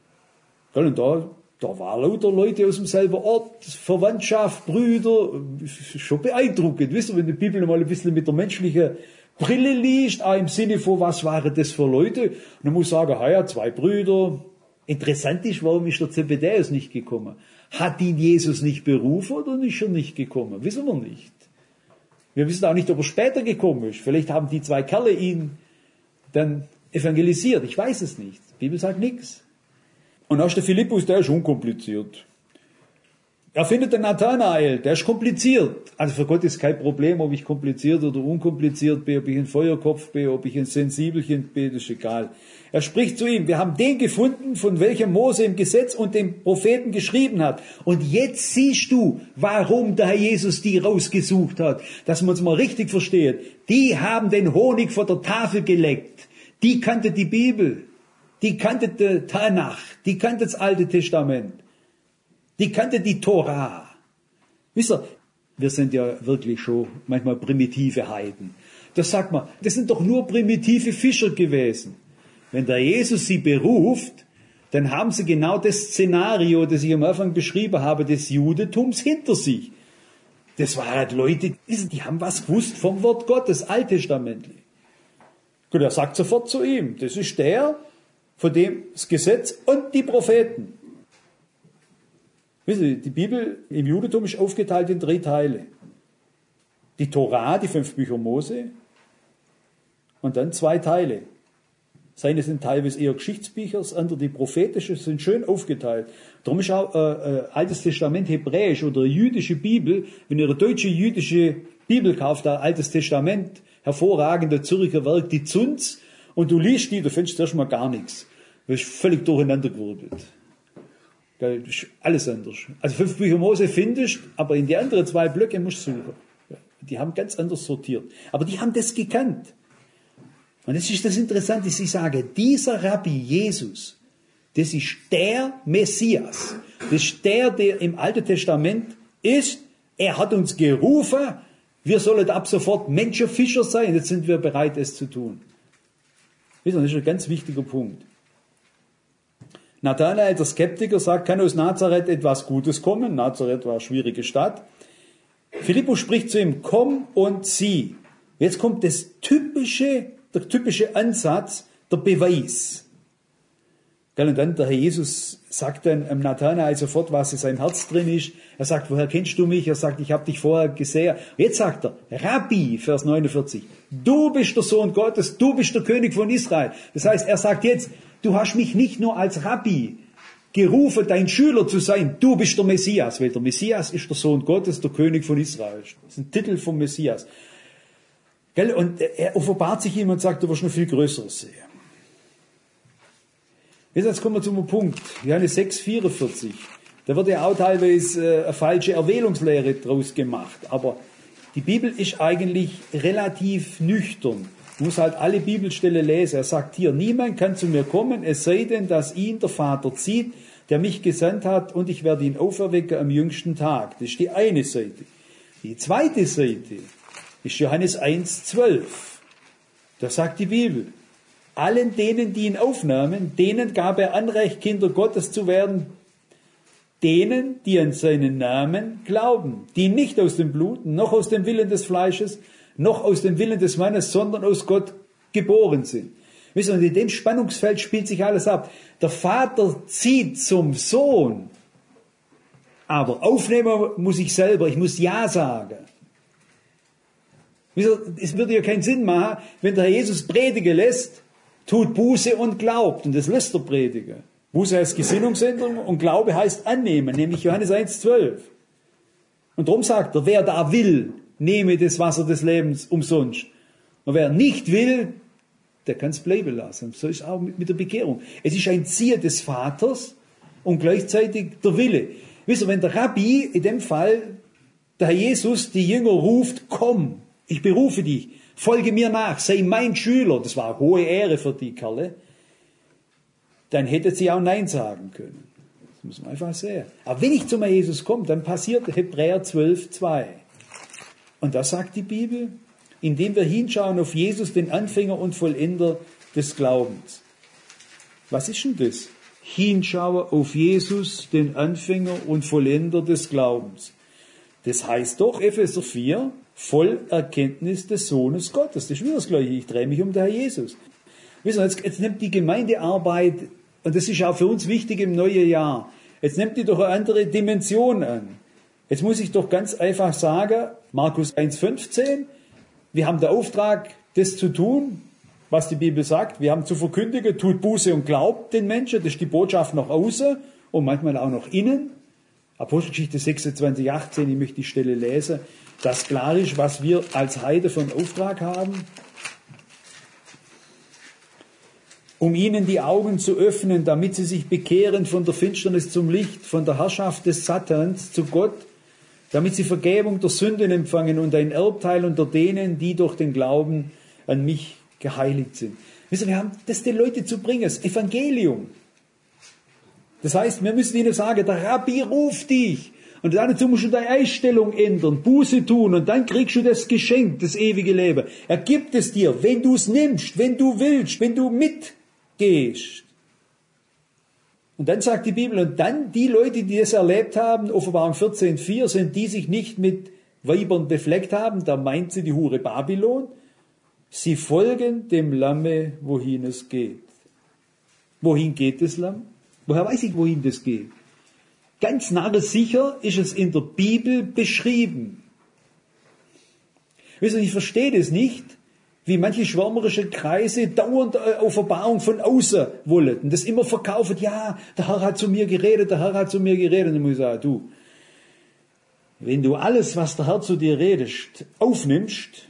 Und da waren lauter Leute aus demselben Ort, Verwandtschaft, Brüder, schon beeindruckend. Wisst ihr, wenn die Bibel mal ein bisschen mit der menschlichen Brille liest, auch im Sinne von, was waren das für Leute? Und man muss sagen, ja, 2 Brüder. Interessant ist, warum ist der Zebedäus nicht gekommen? Hat ihn Jesus nicht berufen oder ist er nicht gekommen? Wissen wir nicht. Wir wissen auch nicht, ob er später gekommen ist. Vielleicht haben die 2 Kerle ihn dann evangelisiert. Ich weiß es nicht. Die Bibel sagt nichts. Und auch der Philippus, der ist unkompliziert. Er findet den Nathanael, der ist kompliziert. Also für Gott ist kein Problem, ob ich kompliziert oder unkompliziert bin, ob ich ein Feuerkopf bin, ob ich ein Sensibelchen bin, das ist egal. Er spricht zu ihm, wir haben den gefunden, von welchem Mose im Gesetz und dem Propheten geschrieben hat. Und jetzt siehst du, warum der Herr Jesus die rausgesucht hat. Dass man es mal richtig versteht. Die haben den Honig von der Tafel geleckt. Die kannte die Bibel. Die kannte den Tanach. Die kannte das Alte Testament. Die kannte die Tora. Wisst ihr, wir sind ja wirklich schon manchmal primitive Heiden. Das sagt man, das sind doch nur primitive Fischer gewesen. Wenn der Jesus sie beruft, dann haben sie genau das Szenario, das ich am Anfang beschrieben habe, des Judentums hinter sich. Das waren Leute, die haben was gewusst vom Wort Gottes, alttestamentlich. Und er sagt sofort zu ihm, das ist der, von dem das Gesetz und die Propheten. Wissen Sie, die Bibel im Judentum ist aufgeteilt in 3 Teile. Die Tora, die 5 Bücher Mose, und dann 2 Teile. Seine sind teilweise eher Geschichtsbücher, das andere die prophetische, sind schön aufgeteilt. Darum ist auch Altes Testament hebräisch oder jüdische Bibel, wenn ihr eine deutsche jüdische Bibel kauft, ein Altes Testament, hervorragender Zürcher Werk, die Zunz, und du liest die, du findest erstmal gar nichts. Du bist völlig durcheinandergewirbelt. Das ist alles anders. Also 5 Bücher Mose findest, aber in die anderen 2 Blöcke musst du suchen. Die haben ganz anders sortiert. Aber die haben das gekannt. Und das ist das Interessante, dass ich sage, dieser Rabbi Jesus, das ist der Messias. Das ist der im Alten Testament ist. Er hat uns gerufen, wir sollen ab sofort Menschenfischer sein. Jetzt sind wir bereit, es zu tun. Das ist ein ganz wichtiger Punkt. Nathanael, der Skeptiker, sagt, kann aus Nazareth etwas Gutes kommen? Nazareth war eine schwierige Stadt. Philippus spricht zu ihm, komm und sieh. Jetzt kommt der typische Ansatz, der Beweis. Und dann der Herr Jesus sagt dann am Nathanael sofort, was in seinem Herz drin ist. Er sagt, woher kennst du mich? Er sagt, ich habe dich vorher gesehen. Jetzt sagt er, Rabbi, Vers 49, du bist der Sohn Gottes, du bist der König von Israel. Das heißt, er sagt jetzt, du hast mich nicht nur als Rabbi gerufen, dein Schüler zu sein, du bist der Messias, weil der Messias ist der Sohn Gottes, der König von Israel. Das ist ein Titel vom Messias. Und er offenbart sich ihm und sagt, du wirst noch viel Größeres sehen. Jetzt kommen wir zum Punkt. Johannes 6,44. Da wird ja auch teilweise eine falsche Erwählungslehre draus gemacht. Aber die Bibel ist eigentlich relativ nüchtern. Man muss halt alle Bibelstellen lesen. Er sagt hier, niemand kann zu mir kommen, es sei denn, dass ihn der Vater zieht, der mich gesandt hat, und ich werde ihn auferwecken am jüngsten Tag. Das ist die eine Seite. Die zweite Seite ist Johannes 1,12. Da sagt die Bibel, allen denen, die ihn aufnahmen, denen gab er Anrecht, Kinder Gottes zu werden, denen, die an seinen Namen glauben, die nicht aus dem Blut, noch aus dem Willen des Fleisches, noch aus dem Willen des Mannes, sondern aus Gott geboren sind. Wisst ihr, und in dem Spannungsfeld spielt sich alles ab. Der Vater zieht zum Sohn. Aber aufnehmen muss ich selber, ich muss Ja sagen. Es würde ja keinen Sinn machen, wenn der Herr Jesus predigen lässt, tut Buße und glaubt. Und das lässt er predigen. Buße heißt Gesinnungsänderung und Glaube heißt annehmen, nämlich Johannes 1,12. Und darum sagt er, wer da will, nehme das Wasser des Lebens umsonst. Und wer nicht will, der kann es bleiben lassen. So ist auch mit der Bekehrung. Es ist ein Ziel des Vaters und gleichzeitig der Wille. Wisst ihr, wenn der Rabbi, in dem Fall der Herr Jesus, die Jünger ruft, komm, ich berufe dich, folge mir nach, sei mein Schüler, das war eine hohe Ehre für die Kerle, dann hätte sie auch Nein sagen können. Das muss man einfach sehen. Aber wenn ich zum Herrn Jesus komme, dann passiert Hebräer 12,2. Und da sagt die Bibel, indem wir hinschauen auf Jesus, den Anfänger und Vollender des Glaubens. Was ist denn das? Hinschauen auf Jesus, den Anfänger und Vollender des Glaubens. Das heißt doch, Epheser 4, voll Erkenntnis des Sohnes Gottes. Das ist wieder das Gleiche. Ich drehe mich um den Herr Jesus. Wissen Sie, jetzt nimmt die Gemeindearbeit, und das ist auch für uns wichtig im neuen Jahr, jetzt nimmt die doch eine andere Dimension an. Jetzt muss ich doch ganz einfach sagen, Markus 1,15, wir haben den Auftrag, das zu tun, was die Bibel sagt. Wir haben zu verkündigen, tut Buße und glaubt den Menschen. Das ist die Botschaft nach außen und manchmal auch nach innen. Apostelgeschichte 26,18, ich möchte die Stelle lesen, dass klar ist, was wir als Heide für einen Auftrag haben. Um ihnen die Augen zu öffnen, damit sie sich bekehren von der Finsternis zum Licht, von der Herrschaft des Satans zu Gott, damit sie Vergebung der Sünden empfangen und ein Erbteil unter denen, die durch den Glauben an mich geheiligt sind. Wissen Sie, wir haben das den Leuten zu bringen, das Evangelium. Das heißt, wir müssen ihnen sagen, der Rabbi ruft dich. Und dazu musst du deine Einstellung ändern, Buße tun und dann kriegst du das Geschenk, das ewige Leben. Er gibt es dir, wenn du es nimmst, wenn du willst, wenn du mitgehst. Und dann sagt die Bibel, und dann die Leute, die das erlebt haben, Offenbarung 14,4, sind die sich nicht mit Weibern befleckt haben, da meint sie die Hure Babylon, sie folgen dem Lamme, wohin es geht. Wohin geht das Lamm? Woher weiß ich, wohin das geht? Ganz narrensicher ist es in der Bibel beschrieben. Wisst ihr, ich verstehe das nicht, wie manche schwärmerische Kreise dauernd Offenbarung von außen wollen und das immer verkaufen, ja, der Herr hat zu mir geredet, der Herr hat zu mir geredet. Und dann muss ich sagen, du, wenn du alles, was der Herr zu dir redest, aufnimmst,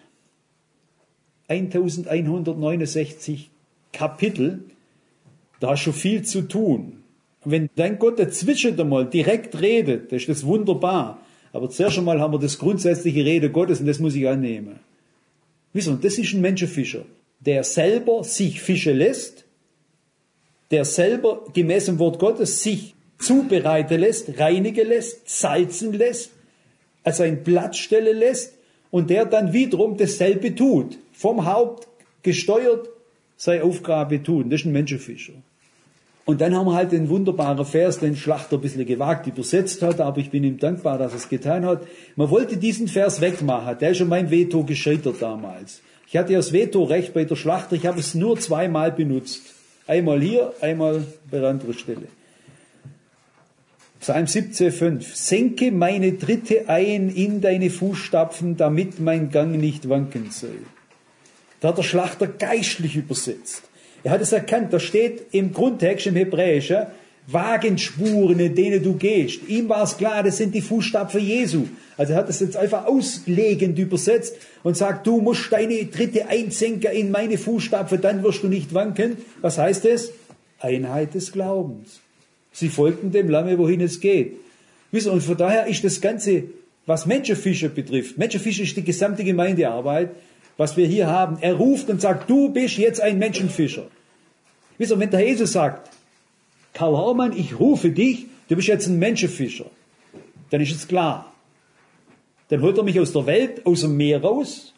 1169 Kapitel, da hast du schon viel zu tun. Und wenn dein Gott dazwischen einmal direkt redet, dann ist das wunderbar. Aber zuerst einmal haben wir das grundsätzliche Rede Gottes und das muss ich annehmen. Wisst ihr, das ist ein Menschenfischer, der selber sich fischen lässt, der selber gemäß dem Wort Gottes sich zubereiten lässt, reinigen lässt, salzen lässt, also ein Blatt stellen lässt und der dann wiederum dasselbe tut, vom Haupt gesteuert seine Aufgabe tun. Das ist ein Menschenfischer. Und dann haben wir halt den wunderbaren Vers, den Schlachter ein bisschen gewagt übersetzt hat, aber ich bin ihm dankbar, dass er es getan hat. Man wollte diesen Vers wegmachen, der ist schon mein Veto gescheitert damals. Ich hatte ja das Vetorecht bei der Schlachter, ich habe es nur zweimal benutzt. Einmal hier, einmal bei der anderen Stelle. Psalm 17,5. Senke meine Tritte ein in deine Fußstapfen, damit mein Gang nicht wanken soll. Da hat der Schlachter geistlich übersetzt. Er hat es erkannt, da steht im Grundtext im Hebräischen, Wagenspuren, in denen du gehst. Ihm war es klar, das sind die Fußstapfen Jesu. Also er hat es jetzt einfach auslegend übersetzt und sagt, du musst deine Tritte einsenken in meine Fußstapfen, dann wirst du nicht wanken. Was heißt es? Einheit des Glaubens. Sie folgten dem Lamme, wohin es geht. Und von daher ist das Ganze, was Menschenfischer betrifft, Menschenfischer ist die gesamte Gemeindearbeit, was wir hier haben. Er ruft und sagt, du bist jetzt ein Menschenfischer. Wisst ihr, wenn der Jesus sagt, Karl Hermann, ich rufe dich, du bist jetzt ein Menschenfischer, dann ist es klar. Dann holt er mich aus der Welt, aus dem Meer raus,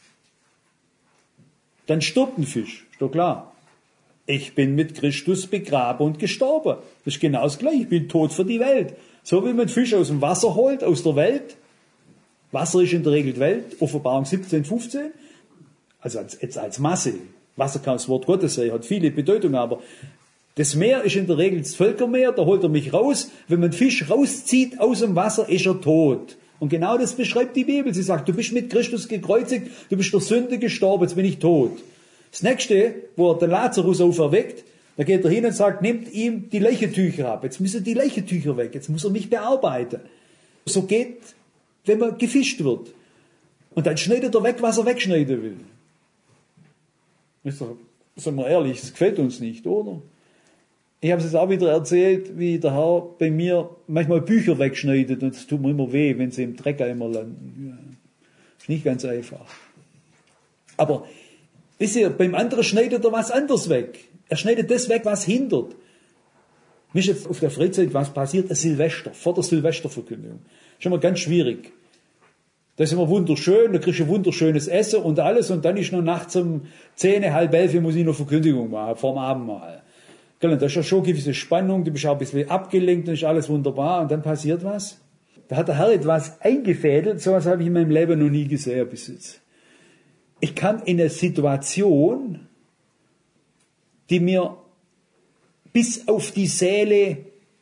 dann stirbt ein Fisch, ist doch klar. Ich bin mit Christus begraben und gestorben. Das ist genau das Gleiche, ich bin tot für die Welt. So wie man Fisch aus dem Wasser holt, aus der Welt. Wasser ist in der Regel die Welt, Offenbarung 17,15. Also jetzt als Masse. Wasser kann das Wort Gottes sein, hat viele Bedeutungen, aber Das Meer ist in der Regel das Völkermeer, da holt er mich raus. Wenn man Fisch rauszieht aus dem Wasser, ist er tot. Und genau das beschreibt die Bibel. Sie sagt, du bist mit Christus gekreuzigt, du bist der Sünde gestorben, jetzt bin ich tot. Das nächste, wo er den Lazarus auferweckt, da geht er hin und sagt, nimmt ihm die Leichentücher ab. Jetzt müssen die Leichentücher weg, jetzt muss er mich bearbeiten. So geht, wenn man gefischt wird. Und dann schneidet er weg, was er wegschneiden will. Sagen wir ehrlich, das gefällt uns nicht, oder? Ich habe es jetzt auch wieder erzählt, wie der Herr bei mir manchmal Bücher wegschneidet und es tut mir immer weh, wenn sie im Dreck einmal landen. Ja. Ist nicht ganz einfach. Aber, wisst ihr, beim anderen schneidet er was anderes weg. Er schneidet das weg, was hindert. Mir ist jetzt auf der Freizeit was passiert, ein Silvester, vor der Silvesterverkündigung. Schon mal ganz schwierig. Das ist immer wunderschön, da kriegst du wunderschönes Essen und alles und dann ist noch nachts um 10, halb 11 muss ich noch Verkündigung machen, vorm Abendmahl. Da ist ja schon eine gewisse Spannung, du bist auch ein bisschen abgelenkt und ist alles wunderbar und dann passiert was. Da hat der Herr etwas eingefädelt, sowas habe ich in meinem Leben noch nie gesehen bis jetzt. Ich kam in eine Situation, die mir bis auf die Seele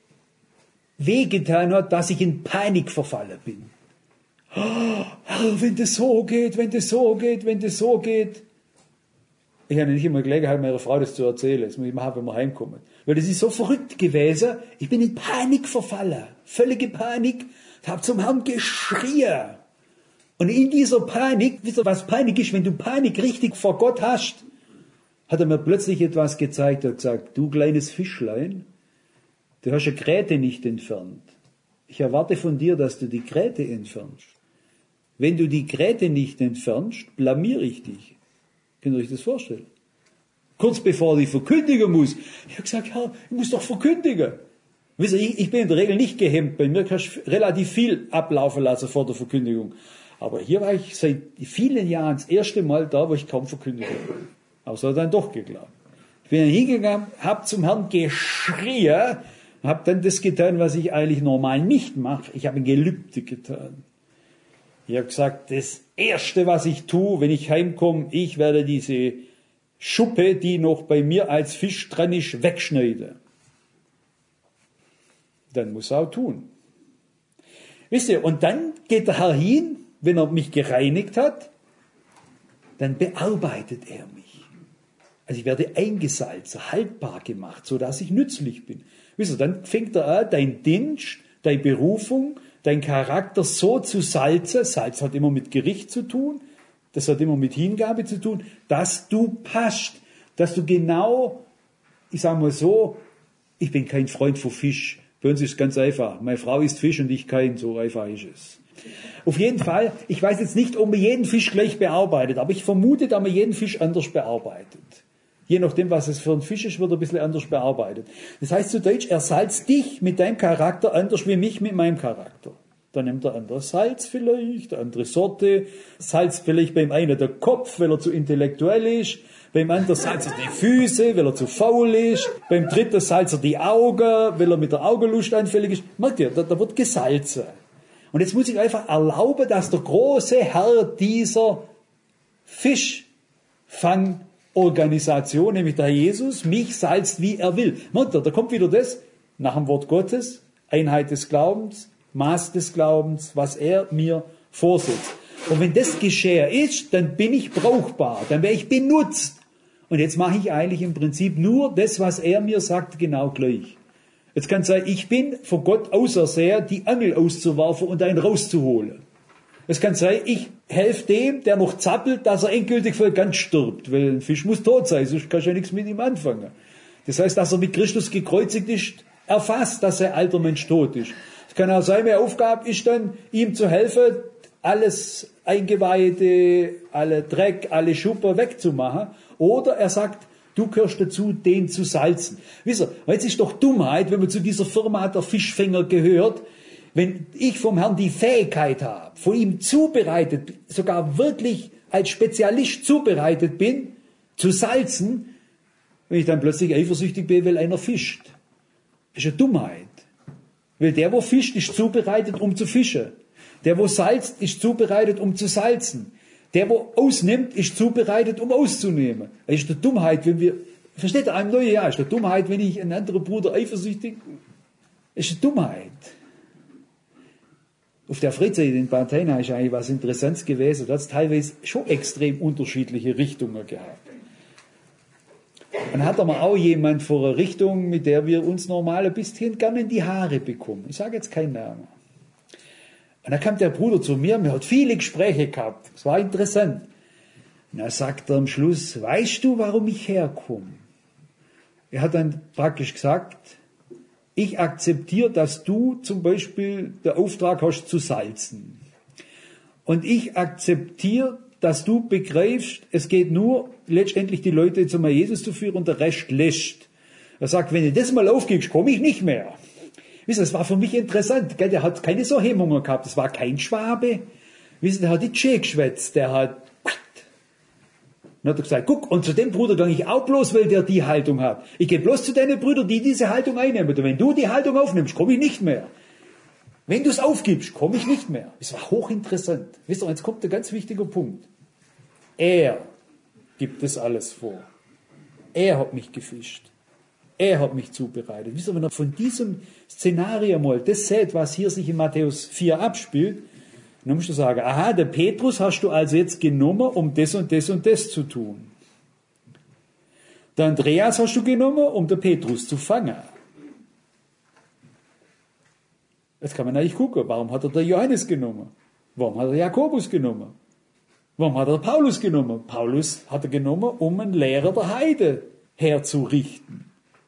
wehgetan hat, dass ich in Panik verfallen bin. Oh, Herr, wenn das so geht, wenn das so geht, wenn das so geht. Ich habe nicht immer Gelegenheit, meiner Frau das zu erzählen. Das muss ich machen, wenn wir heimkommen. Weil das ist so verrückt gewesen. Ich bin in Panik verfallen. Völlige Panik. Ich habe zum Herrn geschrien. Und in dieser Panik, wisst ihr, was Panik ist? Wenn du Panik richtig vor Gott hast, hat er mir plötzlich etwas gezeigt und gesagt, du kleines Fischlein, du hast eine Gräte nicht entfernt. Ich erwarte von dir, dass du die Gräte entfernst. Wenn du die Gräte nicht entfernst, blamiere ich dich. Könnt ihr euch das vorstellen? Kurz bevor ich verkündigen muss. Ich habe gesagt, Herr, ich muss doch verkündigen. Wisst ihr, ich bin in der Regel nicht gehemmt. Bei mir kannst du relativ viel ablaufen lassen vor der Verkündigung. Aber hier war ich seit vielen Jahren das erste Mal da, wo ich kaum verkündige. Aber es hat dann doch geklappt. Ich bin dann hingegangen, habe zum Herrn geschrien, habe dann das getan, was ich eigentlich normal nicht mache. Ich habe ein Gelübde getan. Ich habe gesagt, das Erste, was ich tue, wenn ich heimkomme, ich werde diese Schuppe, die noch bei mir als Fisch dran ist, wegschneiden. Dann muss er auch tun. Wisst ihr, und dann geht der Herr hin, wenn er mich gereinigt hat, dann bearbeitet er mich. Also ich werde eingesalzen, haltbar gemacht, sodass ich nützlich bin. Wisst ihr, dann fängt er an, dein Dienst, deine Berufung, dein Charakter so zu salzen. Salz hat immer mit Gericht zu tun, das hat immer mit Hingabe zu tun, dass du passt, dass du genau, ich sage mal so, ich bin kein Freund von Fisch. Bei uns ist es ganz einfach. Meine Frau isst Fisch und ich kein, so einfach ist es. Auf jeden Fall, ich weiß jetzt nicht, ob man jeden Fisch gleich bearbeitet, aber ich vermute, dass man jeden Fisch anders bearbeitet. Je nachdem, was es für ein Fisch ist, wird er ein bisschen anders bearbeitet. Das heißt zu Deutsch, er salzt dich mit deinem Charakter anders wie mich mit meinem Charakter. Dann nimmt er anderes Salz vielleicht, andere Sorte. Salz vielleicht beim einen der Kopf, weil er zu intellektuell ist. Beim anderen salzt er die Füße, weil er zu faul ist. Beim dritten salzt er die Augen, weil er mit der Augenlust anfällig ist. Merkt ihr, da wird gesalzen. Und jetzt muss ich einfach erlauben, dass der große Herr dieser Fischfangorganisation, nämlich der Herr Jesus, mich salzt, wie er will. Merkt ihr, da kommt wieder das, nach dem Wort Gottes, Einheit des Glaubens, Maß des Glaubens, was er mir vorsetzt. Und wenn das geschehen ist, dann bin ich brauchbar, dann werde ich benutzt. Und jetzt mache ich eigentlich im Prinzip nur das, was er mir sagt, genau gleich. Jetzt kann es sein, ich bin von Gott ausersehen, die Angel auszuwerfen und einen rauszuholen. Es kann sein, ich helfe dem, der noch zappelt, dass er endgültig voll ganz stirbt, weil ein Fisch muss tot sein, sonst kannst du ja nichts mit ihm anfangen. Das heißt, dass er mit Christus gekreuzigt ist, erfasst, dass sein alter Mensch tot ist. Es kann auch sein, meine Aufgabe ist dann, ihm zu helfen, alles Eingeweihte, alle Dreck, alle Schuppen wegzumachen. Oder er sagt, du gehörst dazu, den zu salzen. Wisst ihr, jetzt ist doch Dummheit, wenn man zu dieser Firma der Fischfänger gehört, wenn ich vom Herrn die Fähigkeit habe, von ihm zubereitet, sogar wirklich als Spezialist zubereitet bin, zu salzen, wenn ich dann plötzlich eifersüchtig bin, weil einer fischt. Das ist eine Dummheit. Weil der, wo fischt, ist zubereitet, um zu fischen. Der, wo salzt, ist zubereitet, um zu salzen. Der, wo ausnimmt, ist zubereitet, um auszunehmen. Es ist eine Dummheit, wenn wir Versteht ihr? Einem neuen Jahr ist eine Dummheit, wenn ich einen anderen Bruder eifersüchtig, ist eine Dummheit. Auf der Freizeit in Pateina ist eigentlich was Interessantes gewesen. Da hat es teilweise schon extrem unterschiedliche Richtungen gehabt. Dann hat aber auch jemand vor einer Richtung, mit der wir uns normal ein bisschen gerne in die Haare bekommen. Ich sage jetzt keinen Namen. Und dann kam der Bruder zu mir, wir hat viele Gespräche gehabt. Es war interessant. Und dann sagt er am Schluss, weißt du, warum ich herkomme? Er hat dann praktisch gesagt, ich akzeptiere, dass du zum Beispiel den Auftrag hast zu salzen. Und ich akzeptiere, dass du begreifst, es geht nur, letztendlich die Leute zum Jesus zu führen und der Rest lässt. Er sagt, wenn du das mal aufgibst, komme ich nicht mehr. Wisst ihr, das war für mich interessant. Gell? Der hat keine so Hemmungen gehabt. Das war kein Schwabe. Wisst ihr, der hat die Tschee geschwätzt. Der hat... Dann hat er gesagt, guck, und zu dem Bruder gehe ich auch bloß, weil der die Haltung hat. Ich gehe bloß zu deinen Brüdern, die diese Haltung einnehmen. Und wenn du die Haltung aufnimmst, komme ich nicht mehr. Wenn du es aufgibst, komme ich nicht mehr. Das war hochinteressant. Wisst ihr, jetzt kommt ein ganz wichtiger Punkt. Er gibt das alles vor. Er hat mich gefischt. Er hat mich zubereitet. Wisst ihr, wenn er von diesem Szenario mal das sieht, was hier sich in Matthäus 4 abspielt, dann musst du sagen, aha, der Petrus hast du also jetzt genommen, um das und das und das zu tun. Der Andreas hast du genommen, um den Petrus zu fangen. Jetzt kann man eigentlich gucken, warum hat er den Johannes genommen? Warum hat er Jakobus genommen? Warum hat er Paulus genommen? Paulus hat er genommen, um einen Lehrer der Heide herzurichten.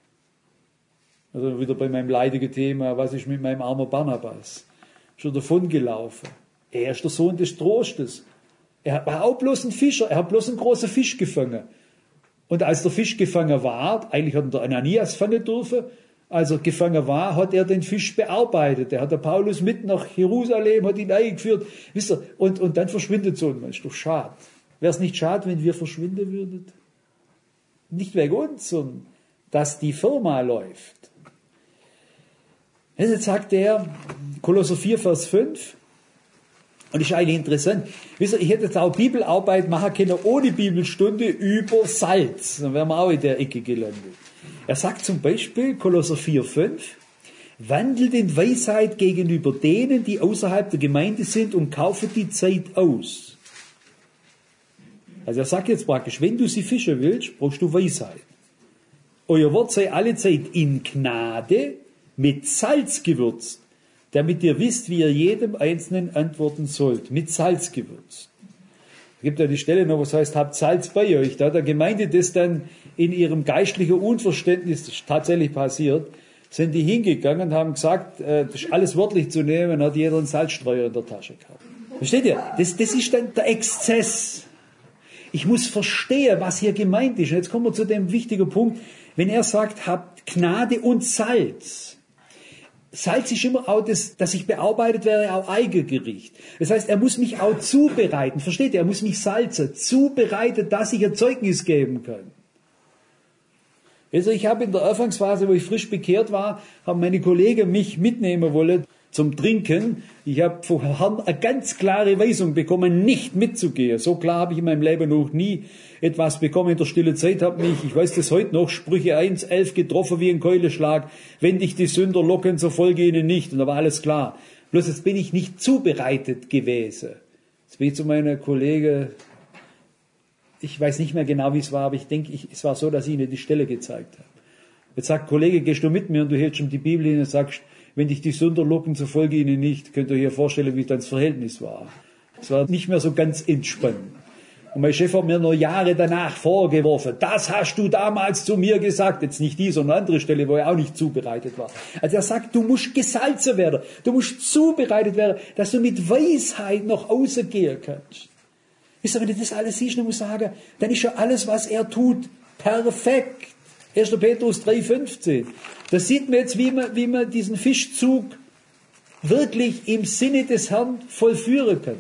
Also wieder bei meinem leidigen Thema, was ist mit meinem armen Barnabas? Schon davon gelaufen. Er ist der Sohn des Trostes. Er war auch bloß ein Fischer, er hat bloß einen großen Fisch gefangen. Und als der Fisch gefangen war, eigentlich hat der Ananias fangen dürfen, als er gefangen war, hat er den Fisch bearbeitet. Er hat der Paulus mit nach Jerusalem, hat ihn eingeführt. Wisst ihr, und dann verschwindet so ein Mensch. Doch schade. Wäre es nicht schade, wenn wir verschwinden würden? Nicht wegen uns, sondern dass die Firma läuft. Jetzt sagt er, Kolosser 4, Vers 5, und das ist eigentlich interessant. Wisst ihr, ich hätte jetzt auch Bibelarbeit machen können ohne Bibelstunde über Salz. Dann wären wir auch in der Ecke gelandet. Er sagt zum Beispiel, Kolosser 4, 5, wandelt in Weisheit gegenüber denen, die außerhalb der Gemeinde sind und kaufe die Zeit aus. Also er sagt jetzt praktisch, wenn du sie fischen willst, brauchst du Weisheit. Euer Wort sei alle Zeit in Gnade mit Salz gewürzt, damit ihr wisst, wie ihr jedem Einzelnen antworten sollt. Mit Salz gewürzt. Es gibt ja die Stelle noch, was heißt, habt Salz bei euch. Da hat der Gemeinde das dann in ihrem geistlichen Unverständnis, das ist tatsächlich passiert, sind die hingegangen und haben gesagt, das ist alles wörtlich zu nehmen, hat jeder einen Salzstreuer in der Tasche gehabt. Versteht ihr? Das ist dann der Exzess. Ich muss verstehen, was hier gemeint ist. Und jetzt kommen wir zu dem wichtigen Punkt. Wenn er sagt, habt Gnade und Salz. Salz ist immer auch das, dass ich bearbeitet werde, auch Eigengericht. Das heißt, er muss mich auch zubereiten. Versteht ihr? Er muss mich salzen. Zubereitet, dass ich ein Zeugnis geben kann. Also ich habe in der Anfangsphase, wo ich frisch bekehrt war, haben meine Kollegen mich mitnehmen wollen zum Trinken. Ich habe vom Herrn eine ganz klare Weisung bekommen, nicht mitzugehen. So klar habe ich in meinem Leben noch nie etwas bekommen. In der stillen Zeit hat mich, ich weiß das heute noch, Sprüche 1,11 getroffen wie ein Keuleschlag. Wenn dich die Sünder locken, so folge ihnen nicht. Und da war alles klar. Bloß jetzt bin ich nicht zubereitet gewesen. Jetzt bin ich zu meiner Kollegen, ich weiß nicht mehr genau, wie es war, aber ich denke, es war so, dass ich ihnen die Stelle gezeigt habe. Jetzt sagt Kollege, gehst du mit mir und du hältst schon die Bibel hin und sagst, wenn dich die Sünder locken, so folge ihnen nicht. Könnt ihr euch vorstellen, wie dann das Verhältnis war. Es war nicht mehr so ganz entspannt. Und mein Chef hat mir noch Jahre danach vorgeworfen, das hast du damals zu mir gesagt. Jetzt nicht die, sondern eine andere Stelle, wo er auch nicht zubereitet war. Also er sagt, du musst gesalzen werden. Du musst zubereitet werden, dass du mit Weisheit noch rausgehen kannst. Wisst ihr, wenn du das alles siehst, dann musst du sagen, dann ist ja alles, was er tut, perfekt. 1. Petrus 3,15. Da sieht man jetzt, wie man diesen Fischzug wirklich im Sinne des Herrn vollführen kann.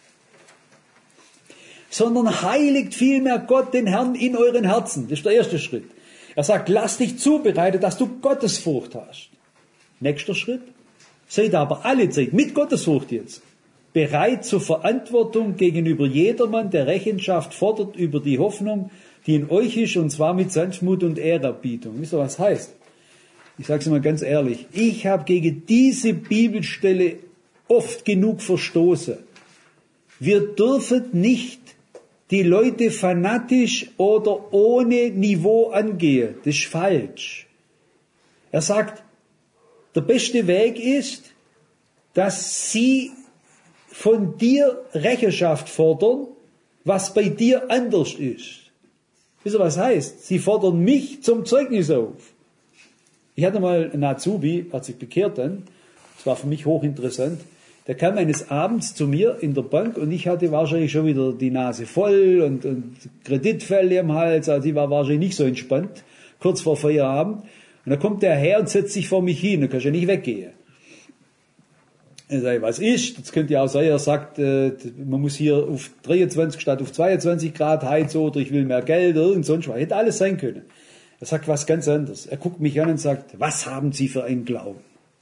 Sondern heiligt vielmehr Gott den Herrn in euren Herzen. Das ist der erste Schritt. Er sagt, lass dich zubereiten, dass du Gottesfurcht hast. Nächster Schritt. Seid aber alle Zeit, mit Gottesfurcht jetzt, bereit zur Verantwortung gegenüber jedermann, der Rechenschaft fordert über die Hoffnung, die in euch ist, und zwar mit Sanftmut und Ehrerbietung. Wisst ihr, was heißt? Ich sage es mal ganz ehrlich, ich habe gegen diese Bibelstelle oft genug verstoßen. Wir dürfen nicht die Leute fanatisch oder ohne Niveau angehen. Das ist falsch. Er sagt, der beste Weg ist, dass sie von dir Rechenschaft fordern, was bei dir anders ist. Wisst ihr, was heißt? Sie fordern mich zum Zeugnis auf. Ich hatte mal einen Azubi, hat sich bekehrt dann, das war für mich hochinteressant, der kam eines Abends zu mir in der Bank und ich hatte wahrscheinlich schon wieder die Nase voll und Kreditfälle im Hals, also ich war wahrscheinlich nicht so entspannt, kurz vor Feierabend. Und dann kommt der her und setzt sich vor mich hin, dann kannst du ja nicht weggehen. Dann sage ich, was ist? Das könnte ja auch sein, er sagt, man muss hier auf 23 statt auf 22 Grad heizen oder ich will mehr Geld oder irgend sonst was. Hätte alles sein können. Er sagt was ganz anderes. Er guckt mich an und sagt, was haben Sie für einen Glauben?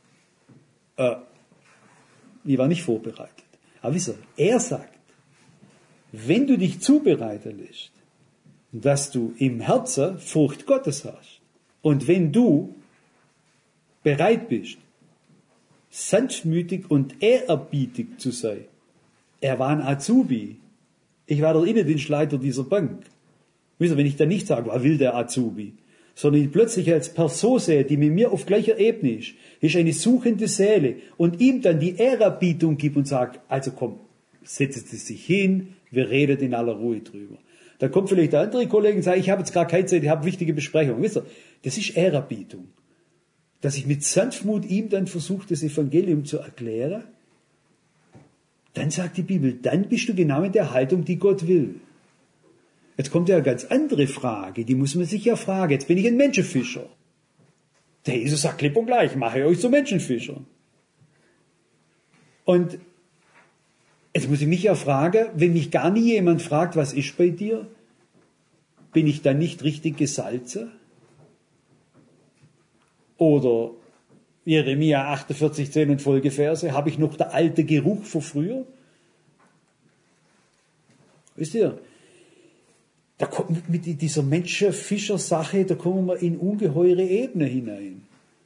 Ich war nicht vorbereitet. Aber wisst ihr, er sagt, wenn du dich zubereiten lässt, dass du im Herzen Furcht Gottes hast und wenn du bereit bist, sanftmütig und ehrerbietig zu sein. Er war ein Azubi. Ich war der Innendienstleiter dieser Bank. Wisst ihr, wenn ich dann nicht sage, was will der Azubi, sondern ihn plötzlich als Person sehe, die mit mir auf gleicher Ebene ist eine suchende Seele und ihm dann die Ehrerbietung gibt und sagt, also komm, setzen Sie sich hin, wir reden in aller Ruhe drüber. Dann kommt vielleicht der andere Kollege und sagt, ich habe jetzt gar keine Zeit, ich habe wichtige Besprechungen. Wisst ihr, das ist Ehrerbietung. Dass ich mit Sanftmut ihm dann versuche, das Evangelium zu erklären, dann sagt die Bibel, dann bist du genau in der Haltung, die Gott will. Jetzt kommt ja eine ganz andere Frage, die muss man sich ja fragen. Jetzt bin ich ein Menschenfischer. Der Jesus sagt klipp und gleich, mache euch zu Menschenfischer. Und jetzt muss ich mich ja fragen, wenn mich gar nie jemand fragt, was ist bei dir, bin ich dann nicht richtig gesalzen? Oder Jeremia 48, 10 und Folgeverse, habe ich noch der alte Geruch von früher? Wisst ihr, da kommt mit dieser Menschenfischer-Sache, da kommen wir in ungeheure Ebene hinein.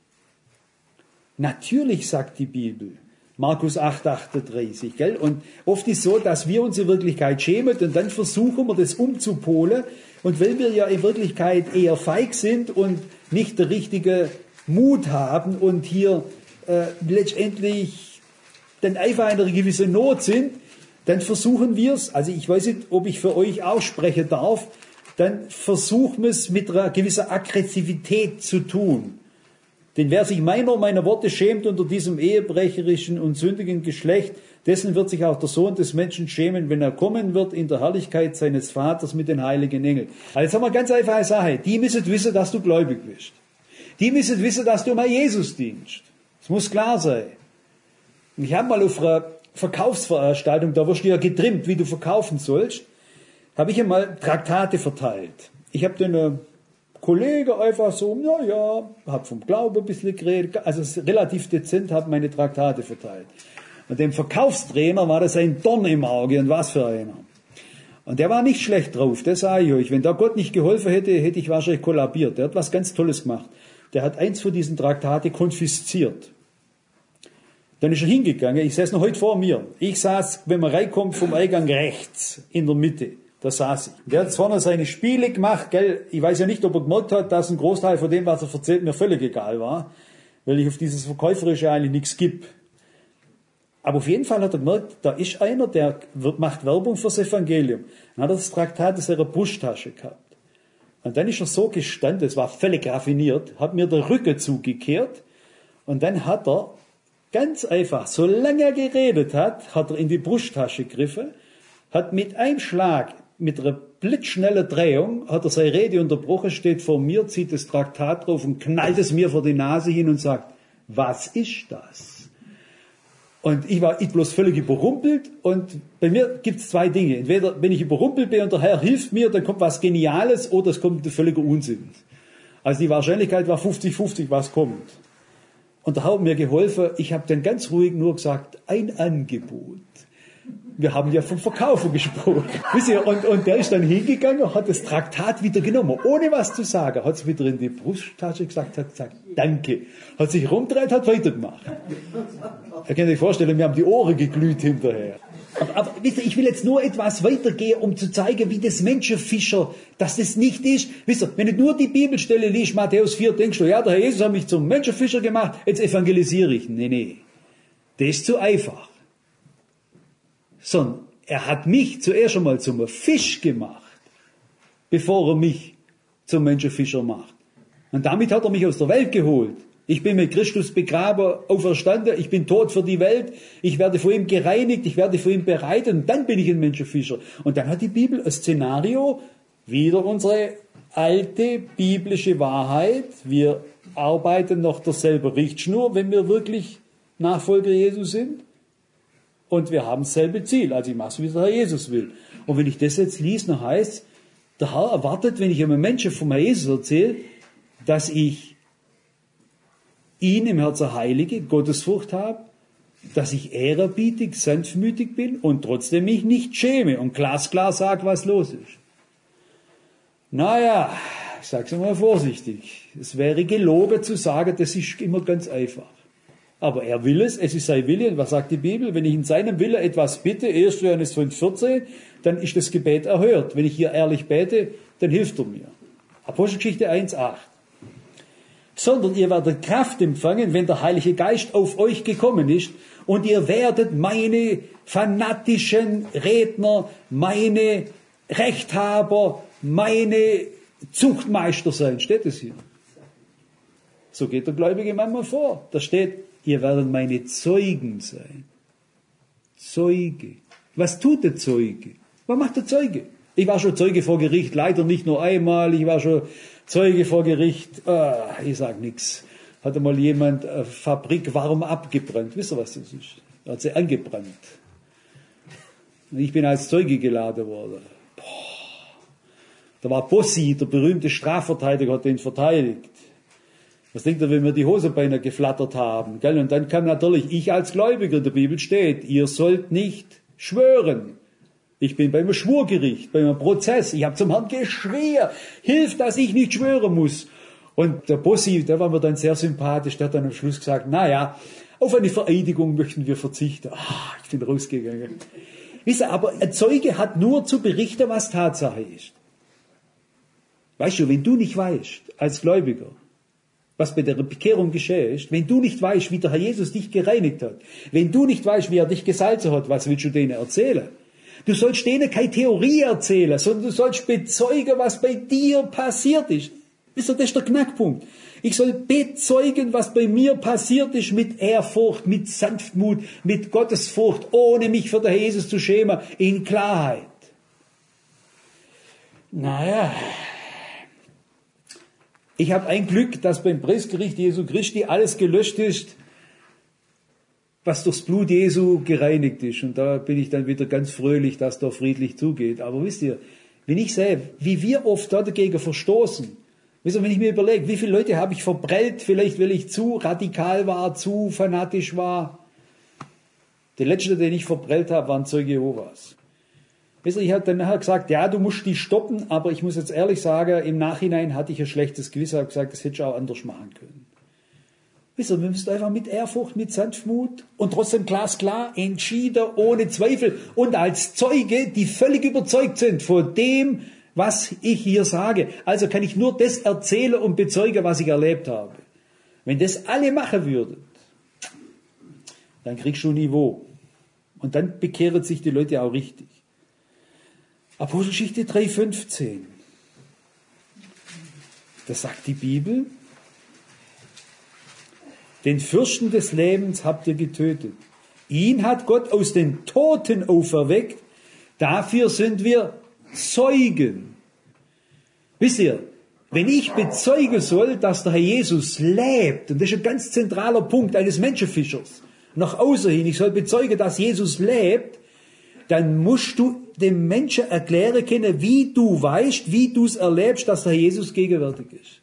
Natürlich sagt die Bibel, Markus 8, 38, gell? Und oft ist so, dass wir uns in Wirklichkeit schämen und dann versuchen wir das umzupolen. Und weil wir ja in Wirklichkeit eher feig sind und nicht der richtige Mut haben und hier letztendlich dann einfach in einer gewissen Not sind, dann versuchen wir es, also ich weiß nicht, ob ich für euch aussprechen darf, dann versuchen wir es mit einer gewissen Aggressivität zu tun. Denn wer sich meiner Worte schämt unter diesem ehebrecherischen und sündigen Geschlecht, dessen wird sich auch der Sohn des Menschen schämen, wenn er kommen wird in der Herrlichkeit seines Vaters mit den heiligen Engeln. Also jetzt haben wir eine ganz einfache Sache. Die müssen wissen, dass du gläubig bist. Die müssen wissen, dass du mal Jesus dienst. Das muss klar sein. Und ich habe mal auf einer Verkaufsveranstaltung, da wirst du ja getrimmt, wie du verkaufen sollst, habe ich einmal Traktate verteilt. Ich habe den Kollege einfach so, habe vom Glauben ein bisschen geredet, also relativ dezent habe meine Traktate verteilt. Und dem Verkaufstrainer war das ein Dorn im Auge und was für einer. Und der war nicht schlecht drauf, das sage ich euch. Wenn da Gott nicht geholfen hätte, hätte ich wahrscheinlich kollabiert. Der hat was ganz Tolles gemacht. Der hat eins von diesen Traktate konfisziert. Dann ist er hingegangen, ich saß noch heute vor mir. Ich saß, wenn man reinkommt, vom Eingang rechts, in der Mitte. Da saß ich. Der hat vorne seine Spiele gemacht, gell. Ich weiß ja nicht, ob er gemerkt hat, dass ein Großteil von dem, was er erzählt, mir völlig egal war. Weil ich auf dieses Verkäuferische eigentlich nichts gebe. Aber auf jeden Fall hat er gemerkt, da ist einer, der macht Werbung fürs Evangelium. Dann hat er das Traktat in seiner Brusttasche gehabt. Und dann ist er so gestanden, es war völlig raffiniert, hat mir den Rücken zugekehrt und dann hat er ganz einfach, solange er geredet hat, hat er in die Brusttasche gegriffen, hat mit einem Schlag, mit einer blitzschnellen Drehung, hat er seine Rede unterbrochen, steht vor mir, zieht das Traktat drauf und knallt es mir vor die Nase hin und sagt, was ist das? Und ich war bloß völlig überrumpelt und bei mir gibt es zwei Dinge. Entweder, wenn ich überrumpelt bin und der Herr hilft mir, dann kommt was Geniales oder es kommt ein völliger Unsinn. Also die Wahrscheinlichkeit war 50-50, was kommt. Und da hat mir geholfen, ich habe dann ganz ruhig nur gesagt, ein Angebot. Wir haben ja vom Verkaufen gesprochen. Wisst ihr, und der ist dann hingegangen, hat das Traktat wieder genommen, ohne was zu sagen, hat es wieder in die Brusttasche gesagt, hat gesagt, danke. Hat sich rumgedreht, hat weitergemacht. Ihr könnt euch vorstellen, wir haben die Ohren geglüht hinterher. Aber wisst ihr, ich will jetzt nur etwas weitergehen, um zu zeigen, wie das Menschenfischer, dass das nicht ist. Wisst ihr, wenn du nur die Bibelstelle liest, Matthäus 4, denkst du, ja, der Herr Jesus hat mich zum Menschenfischer gemacht, jetzt evangelisiere ich. Nee. Das ist zu einfach. Sondern er hat mich zuerst einmal zum Fisch gemacht, bevor er mich zum Menschenfischer macht. Und damit hat er mich aus der Welt geholt. Ich bin mit Christus begraben, auferstanden, ich bin tot für die Welt, ich werde vor ihm gereinigt, ich werde vor ihm bereitet und dann bin ich ein Menschenfischer. Und dann hat die Bibel ein Szenario, wieder unsere alte biblische Wahrheit. Wir arbeiten nach derselben Richtschnur, wenn wir wirklich Nachfolger Jesus sind. Und wir haben dasselbe Ziel. Also ich mache es, wie der Herr Jesus will. Und wenn ich das jetzt lese, dann heißt, der Herr erwartet, wenn ich einem Menschen vom Herr Jesus erzähle, dass ich ihn im Herzen heilige, Gottesfurcht habe, dass ich ehrerbietig, sanftmütig bin und trotzdem mich nicht schäme und glasklar sage, was los ist. Naja, ich sage es mal vorsichtig. Es wäre gelogen zu sagen, das ist immer ganz einfach. Aber er will es ist sein Wille. Und was sagt die Bibel? Wenn ich in seinem Wille etwas bitte, 1. Johannes 5,14, dann ist das Gebet erhört. Wenn ich hier ehrlich bete, dann hilft er mir. Apostelgeschichte 1,8. Sondern ihr werdet Kraft empfangen, wenn der Heilige Geist auf euch gekommen ist, und ihr werdet meine fanatischen Redner, meine Rechthaber, meine Zuchtmeister sein. Steht es hier? So geht der Gläubige manchmal vor. Da steht, ihr werdet meine Zeugen sein. Zeuge. Was tut der Zeuge? Was macht der Zeuge? Ich war schon Zeuge vor Gericht, leider nicht nur einmal, ich war schon Zeuge vor Gericht, ich sag nix. Hatte mal jemand eine Fabrik warm abgebrannt. Wisst ihr, was das ist? Er hat sie angebrannt. Und ich bin als Zeuge geladen worden. Da war Bossi, der berühmte Strafverteidiger, hat den verteidigt. Was denkt ihr, wenn wir die Hosenbeine geflattert haben? Gell? Und dann kam natürlich, ich als Gläubiger, in der Bibel steht, ihr sollt nicht schwören. Ich bin beim Schwurgericht, beim Prozess. Ich habe zum Herrn geschrien, hilf, dass ich nicht schwören muss. Und der Bossi, der war mir dann sehr sympathisch, der hat dann am Schluss gesagt, naja, auf eine Vereidigung möchten wir verzichten. Ich bin rausgegangen. Wisst ihr, aber ein Zeuge hat nur zu berichten, was Tatsache ist. Weißt du, wenn du nicht weißt, als Gläubiger, was bei der Bekehrung geschehen ist, wenn du nicht weißt, wie der Herr Jesus dich gereinigt hat, wenn du nicht weißt, wie er dich gesalzen hat, was willst du denen erzählen? Du sollst denen keine Theorie erzählen, sondern du sollst bezeugen, was bei dir passiert ist. Wisst ihr, das ist der Knackpunkt. Ich soll bezeugen, was bei mir passiert ist, mit Ehrfurcht, mit Sanftmut, mit Gottesfurcht, ohne mich für den Herr Jesus zu schämen, in Klarheit. Naja, ich habe ein Glück, dass beim Preisgericht Jesu Christi alles gelöscht ist, was durchs Blut Jesu gereinigt ist. Und da bin ich dann wieder ganz fröhlich, dass da friedlich zugeht. Aber wisst ihr, wenn ich sehe, wie wir oft da dagegen verstoßen, wisst ihr, wenn ich mir überlege, wie viele Leute habe ich verprellt, vielleicht weil ich zu radikal war, zu fanatisch war. Der letzte, den ich verprellt habe, war ein Zeuge Jehovas. Wisst ihr, ich habe dann nachher gesagt, ja, du musst die stoppen, aber ich muss jetzt ehrlich sagen, im Nachhinein hatte ich ein schlechtes Gewissen, habe gesagt, das hätte ich auch anders machen können. Wisst ihr, wir müssen einfach mit Ehrfurcht, mit Sanftmut und trotzdem glasklar, entschieden, ohne Zweifel und als Zeuge, die völlig überzeugt sind von dem, was ich hier sage. Also kann ich nur das erzählen und bezeugen, was ich erlebt habe. Wenn das alle machen würden, dann kriegst du ein Niveau. Und dann bekehren sich die Leute auch richtig. Apostelgeschichte 3,15. Das sagt die Bibel. Den Fürsten des Lebens habt ihr getötet. Ihn hat Gott aus den Toten auferweckt. Dafür sind wir Zeugen. Wisst ihr, wenn ich bezeugen soll, dass der Herr Jesus lebt, und das ist ein ganz zentraler Punkt eines Menschenfischers, nach außen hin, ich soll bezeugen, dass Jesus lebt, dann musst du dem Menschen erklären können, wie du weißt, wie du es erlebst, dass der Herr Jesus gegenwärtig ist.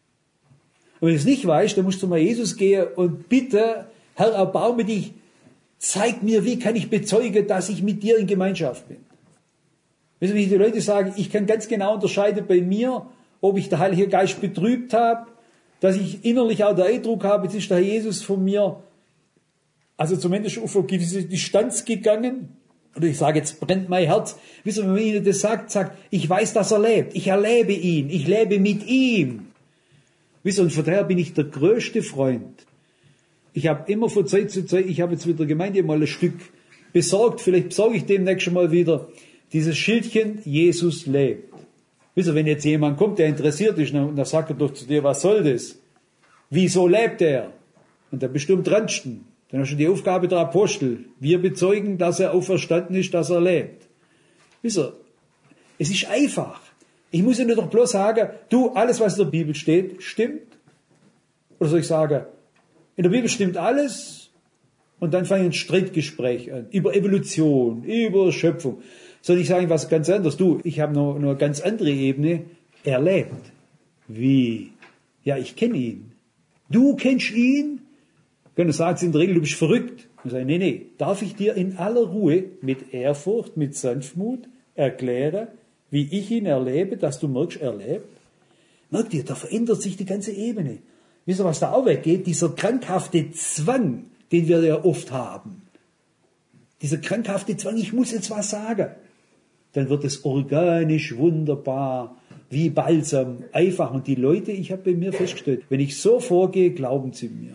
Und wenn du es nicht weißt, dann musst du mal Jesus gehen und bitte, Herr, erbarme dich, Zeig mir, wie kann ich bezeugen, dass ich mit dir in Gemeinschaft bin. Wissen Sie, wie die Leute sagen, ich kann ganz genau unterscheiden bei mir, ob ich der Heilige Geist betrübt habe, dass ich innerlich auch den Eindruck habe, jetzt ist der Herr Jesus von mir, also zumindest auf eine gewisse Distanz gegangen. Oder ich sage, jetzt brennt mein Herz. Wissen Sie, wenn man Ihnen das sagt, ich weiß, dass er lebt. Ich erlebe ihn. Ich lebe mit ihm. Wissen Sie, und von daher bin ich der größte Freund. Ich habe immer von Zeit zu Zeit, ich habe jetzt mit der Gemeinde mal ein Stück besorgt, vielleicht besorge ich demnächst schon mal wieder, dieses Schildchen, Jesus lebt. Wisst ihr, wenn jetzt jemand kommt, der interessiert ist, und dann sagt er doch zu dir, was soll das? Wieso lebt er? Und dann bestimmt dransten. Dann hast du die Aufgabe der Apostel. Wir bezeugen, dass er auferstanden ist, dass er lebt. Wisst ihr, es ist einfach. Ich muss Ihnen doch bloß sagen, du, alles, was in der Bibel steht, stimmt. Oder soll ich sagen, in der Bibel stimmt alles und dann fange ich ein Streitgespräch an. Über Evolution, über Schöpfung. Soll ich sagen, was ganz anderes? Du, ich habe noch eine ganz andere Ebene. Er lebt. Wie? Ja, ich kenne ihn. Du kennst ihn? Dann sagt sie in der Regel, du bist verrückt. Und sage, nee, darf ich dir in aller Ruhe, mit Ehrfurcht, mit Sanftmut erklären, wie ich ihn erlebe, dass du merkst, er lebt? Merkt ihr, da verändert sich die ganze Ebene. Wisst ihr, was da auch weggeht? Dieser krankhafte Zwang, den wir ja oft haben. Dieser krankhafte Zwang, ich muss jetzt was sagen. Dann wird es organisch, wunderbar, wie Balsam, einfach. Und die Leute, ich habe bei mir festgestellt, wenn ich so vorgehe, glauben sie mir.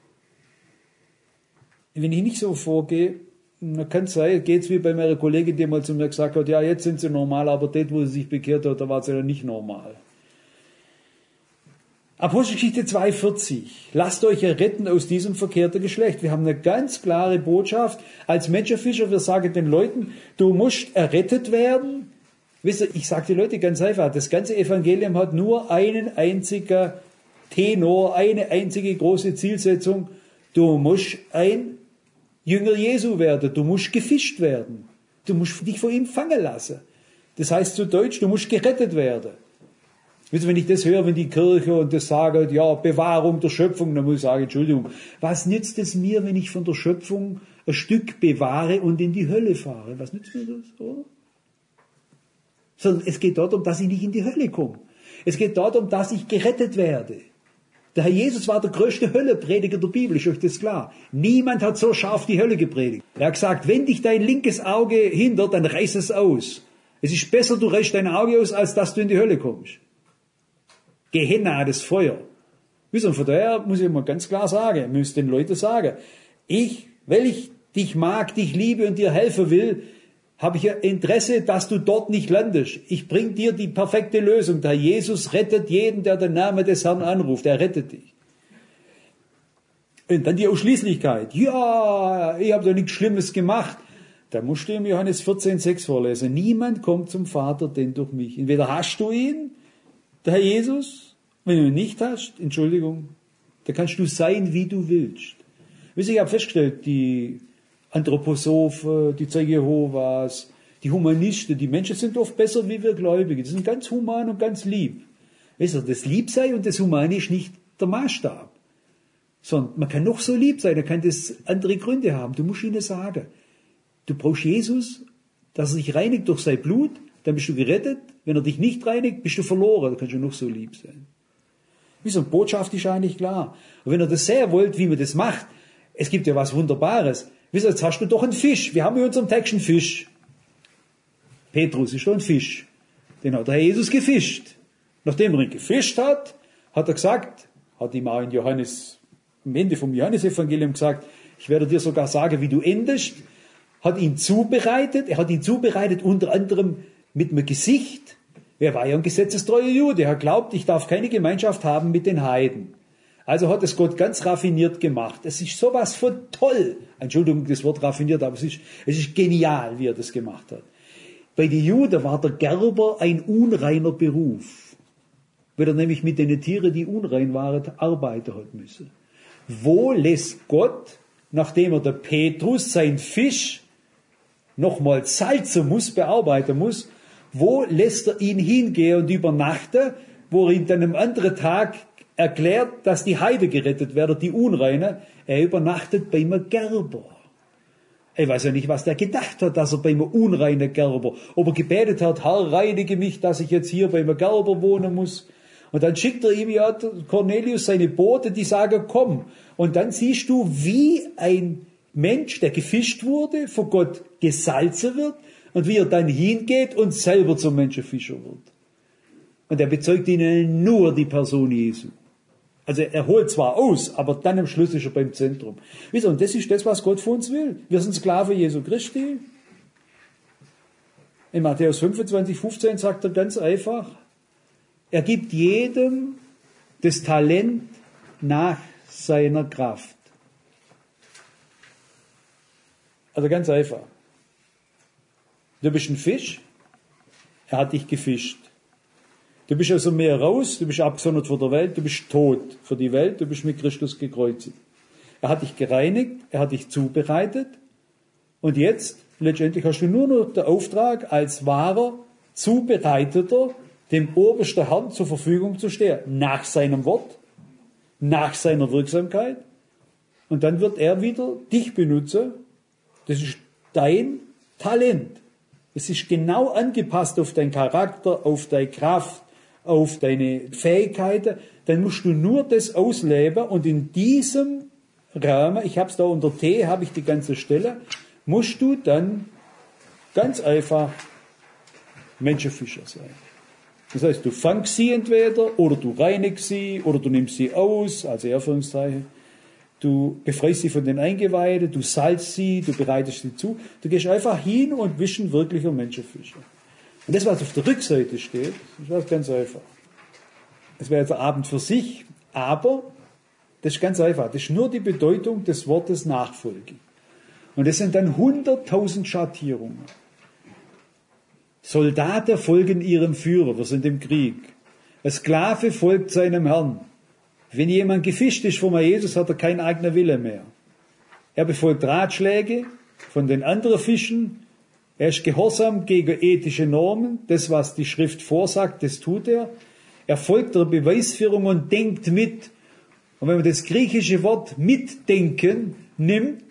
Wenn ich nicht so vorgehe, dann kann es sein, geht es wie bei meiner Kollegin, die mal zu mir gesagt hat, ja, jetzt sind sie normal, aber dort, wo sie sich bekehrt hat, da war sie ja nicht normal. Apostelgeschichte 2,40. Lasst euch erretten aus diesem verkehrten Geschlecht. Wir haben eine ganz klare Botschaft. Als Menschenfischer, wir sagen den Leuten, du musst errettet werden. Wisst ihr, ich sage den Leuten ganz einfach, das ganze Evangelium hat nur einen einzigen Tenor, eine einzige große Zielsetzung. Du musst ein Jünger Jesu werden. Du musst gefischt werden. Du musst dich von ihm fangen lassen. Das heißt zu Deutsch, du musst gerettet werden. Wisst ihr, wenn ich das höre, wenn die Kirche und das sagt, ja, Bewahrung der Schöpfung, dann muss ich sagen, Entschuldigung, was nützt es mir, wenn ich von der Schöpfung ein Stück bewahre und in die Hölle fahre? Was nützt mir das, oder? Sondern es geht darum, dass ich nicht in die Hölle komme. Es geht darum, dass ich gerettet werde. Der Herr Jesus war der größte Hölleprediger der Bibel, ist euch das klar? Niemand hat so scharf die Hölle gepredigt. Er hat gesagt, wenn dich dein linkes Auge hindert, dann reiß es aus. Es ist besser, du reißt dein Auge aus, als dass du in die Hölle kommst. Gehenna, das Feuer. Wisst ihr, von daher muss ich mal ganz klar sagen, ich muss den Leuten sagen, weil ich dich mag, dich liebe und dir helfen will, habe ich ein Interesse, dass du dort nicht landest. Ich bringe dir die perfekte Lösung. Der Jesus rettet jeden, der den Namen des Herrn anruft. Er rettet dich. Und dann die Ausschließlichkeit. Ja, ich habe doch nichts Schlimmes gemacht. Da musst du im Johannes 14,6 vorlesen. Niemand kommt zum Vater, denn durch mich. Entweder hast du ihn, der Herr Jesus, wenn du ihn nicht hast, Entschuldigung, da kannst du sein, wie du willst. Wisst ihr, ich habe festgestellt, die Anthroposophen, die Zeugen Jehovas, die Humanisten, die Menschen sind oft besser wie wir Gläubige. Die sind ganz human und ganz lieb. Wisst ihr, das Liebsein und das Humane ist nicht der Maßstab. Sondern man kann noch so lieb sein, da kann das andere Gründe haben. Du musst ihnen sagen, du brauchst Jesus, dass er sich reinigt durch sein Blut, dann bist du gerettet. Wenn er dich nicht reinigt, bist du verloren. Da kannst du noch so lieb sein. Wie so eine Botschaft ist eigentlich klar. Und wenn ihr das sehen wollt, wie man das macht, es gibt ja was Wunderbares. Wisst ihr, jetzt hast du doch einen Fisch. Wir haben in unserem Text einen Fisch. Petrus ist doch ein Fisch. Den hat der Herr Jesus gefischt. Nachdem er ihn gefischt hat, hat er gesagt, hat ihm auch in Johannes, am Ende vom Johannesevangelium gesagt, ich werde dir sogar sagen, wie du endest, hat ihn zubereitet. Er hat ihn zubereitet unter anderem mit einem Gesicht. Er war ja ein gesetzestreuer Jude. Er glaubt, ich darf keine Gemeinschaft haben mit den Heiden. Also hat es Gott ganz raffiniert gemacht. Es ist sowas von toll. Entschuldigung, das Wort raffiniert, aber es ist genial, wie er das gemacht hat. Bei den Juden war der Gerber ein unreiner Beruf. Weil er nämlich mit den Tieren, die unrein waren, arbeiten hat müssen. Wo lässt Gott, nachdem er der Petrus, sein Fisch, nochmal salzen muss, bearbeiten muss, wo lässt er ihn hingehen und übernachten, wo er ihn dann am anderen Tag erklärt, dass die Heiden gerettet werden, die Unreine. Er übernachtet bei einem Gerber. Ich weiß ja nicht, was der gedacht hat, dass er beim unreinen Gerber, ob er gebetet hat, Herr, reinige mich, dass ich jetzt hier beim Gerber wohnen muss. Und dann schickt er ihm ja Cornelius seine Bote, die sagen, komm. Und dann siehst du, wie ein Mensch, der gefischt wurde, von Gott gesalzen wird und wie er dann hingeht und selber zum Menschenfischer wird. Und er bezeugt ihnen nur die Person Jesu. Also er holt zwar aus, aber dann am Schluss ist er beim Zentrum. Wisst ihr, und das ist das, was Gott von uns will. Wir sind Sklaven Jesu Christi. In Matthäus 25, 15 sagt er ganz einfach, er gibt jedem das Talent nach seiner Kraft. Also ganz einfach. Du bist ein Fisch, er hat dich gefischt. Du bist aus dem Meer raus, du bist abgesondert von der Welt, du bist tot für die Welt, du bist mit Christus gekreuzigt. Er hat dich gereinigt, er hat dich zubereitet und jetzt, letztendlich hast du nur noch den Auftrag, als wahrer Zubereiteter dem obersten Herrn zur Verfügung zu stehen, nach seinem Wort, nach seiner Wirksamkeit und dann wird er wieder dich benutzen. Das ist dein Talent. Es ist genau angepasst auf deinen Charakter, auf deine Kraft, auf deine Fähigkeiten, dann musst du nur das ausleben und in diesem Rahmen, ich habe es da unter T, habe ich die ganze Stelle, musst du dann ganz einfach Menschenfischer sein. Das heißt, du fangst sie entweder oder du reinigst sie oder du nimmst sie aus, also Anführungszeichen, du befreist sie von den Eingeweiden, du salzt sie, du bereitest sie zu, du gehst einfach hin und bist ein wirklicher Menschenfischer. Und das, was auf der Rückseite steht, ist was ganz einfach. Das wäre jetzt ein Abend für sich, aber das ist ganz einfach. Das ist nur die Bedeutung des Wortes Nachfolge. Und das sind dann 100.000 Schattierungen. Soldaten folgen ihrem Führer, wir sind im Krieg. Ein Sklave folgt seinem Herrn. Wenn jemand gefischt ist von Jesus, hat er keinen eigenen Wille mehr. Er befolgt Ratschläge von den anderen Fischen. Er ist gehorsam gegen ethische Normen. Das, was die Schrift vorsagt, das tut er. Er folgt der Beweisführung und denkt mit. Und wenn man das griechische Wort mitdenken nimmt,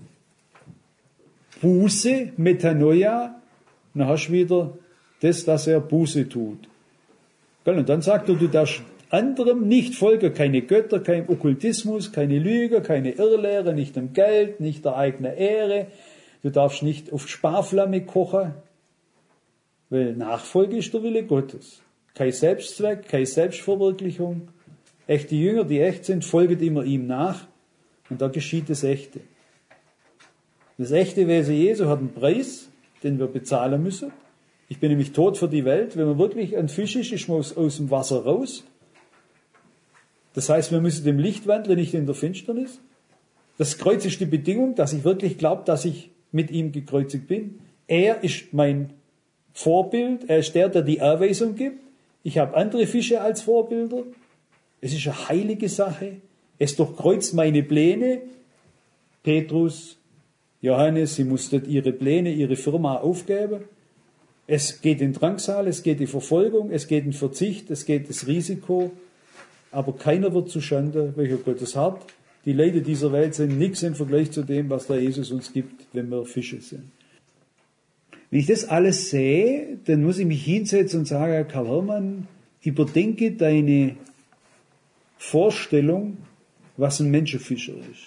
Buße, Metanoia, dann hast du wieder das, dass er Buße tut. Und dann sagt er, du darfst anderem nicht folgen, keine Götter, kein Okkultismus, keine Lüge, keine Irrlehre, nicht dem Geld, nicht der eigenen Ehre. Du darfst nicht auf Sparflamme kochen, weil Nachfolge ist der Wille Gottes. Kein Selbstzweck, keine Selbstverwirklichung. Echte Jünger, die echt sind, folgen immer ihm nach und da geschieht das Echte. Das echte Wesen Jesu hat einen Preis, den wir bezahlen müssen. Ich bin nämlich tot für die Welt. Wenn man wirklich ein Fisch ist man aus dem Wasser raus. Das heißt, wir müssen im Licht wandeln, nicht in der Finsternis. Das Kreuz ist die Bedingung, dass ich wirklich glaube, dass ich mit ihm gekreuzigt bin. Er ist mein Vorbild. Er ist der die Anweisung gibt. Ich habe andere Fische als Vorbilder. Es ist eine heilige Sache. Es durchkreuzt meine Pläne. Petrus, Johannes, sie mussten ihre Pläne, ihre Firma aufgeben. Es geht in Drangsal, es geht in Verfolgung, es geht in Verzicht, es geht das Risiko. Aber keiner wird zu Schande, welcher Gottes hat. Die Leute dieser Welt sind nichts im Vergleich zu dem, was der Jesus uns gibt, wenn wir Fische sind. Wenn ich das alles sehe, dann muss ich mich hinsetzen und sagen, Karl Hermann, überdenke deine Vorstellung, was ein Menschenfischer ist.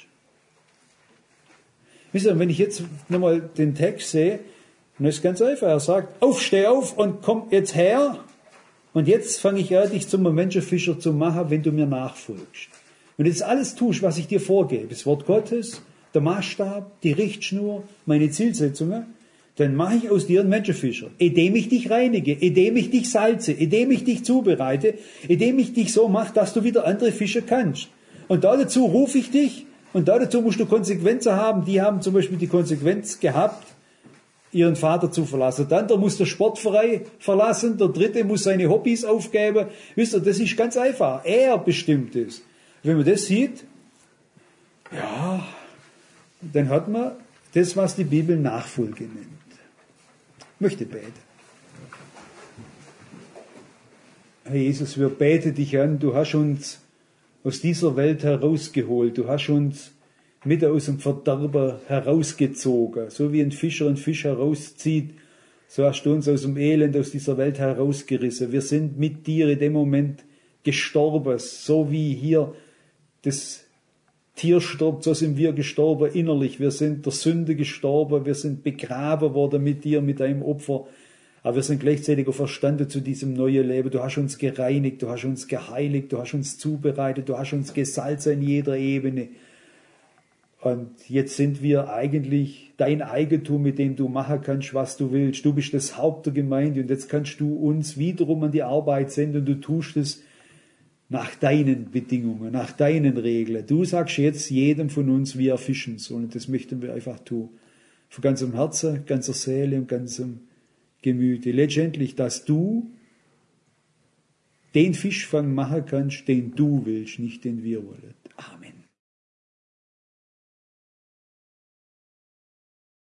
Wisst ihr, wenn ich jetzt nochmal den Text sehe, dann ist es ganz einfach. Er sagt, steh auf und komm jetzt her. Und jetzt fange ich an, dich zum Menschenfischer zu machen, wenn du mir nachfolgst. Wenn du jetzt alles tust, was ich dir vorgebe, das Wort Gottes, der Maßstab, die Richtschnur, meine Zielsetzungen, dann mache ich aus dir einen Menschenfischer, indem ich dich reinige, indem ich dich salze, indem ich dich zubereite, indem ich dich so mache, dass du wieder andere Fische kannst. Und dazu rufe ich dich und dazu musst du Konsequenzen haben. Die haben zum Beispiel die Konsequenz gehabt, ihren Vater zu verlassen. Dann der muss der Sportverein verlassen, der dritte muss seine Hobbys aufgeben. Wisst ihr, das ist ganz einfach. Er bestimmt es. Wenn man das sieht, ja, dann hat man das, was die Bibel Nachfolge nennt. Ich möchte beten. Herr Jesus, wir beten dich an. Du hast uns aus dieser Welt herausgeholt. Du hast uns mit aus dem Verderber herausgezogen. So wie ein Fischer einen Fisch herauszieht, so hast du uns aus dem Elend, aus dieser Welt herausgerissen. Wir sind mit dir in dem Moment gestorben, so wie hier das Tier stirbt, so sind wir gestorben innerlich. Wir sind der Sünde gestorben, wir sind begraben worden mit dir, mit deinem Opfer. Aber wir sind gleichzeitig auch verstanden zu diesem neuen Leben. Du hast uns gereinigt, du hast uns geheiligt, du hast uns zubereitet, du hast uns gesalzen in jeder Ebene. Und jetzt sind wir eigentlich dein Eigentum, mit dem du machen kannst, was du willst. Du bist das Haupt der Gemeinde und jetzt kannst du uns wiederum an die Arbeit senden und du tust es nach deinen Bedingungen, nach deinen Regeln. Du sagst jetzt jedem von uns, wie er fischen soll. Und das möchten wir einfach tun. Von ganzem Herzen, ganzer Seele und ganzem Gemüte. Letztendlich, dass du den Fischfang machen kannst, den du willst, nicht den wir wollen. Amen.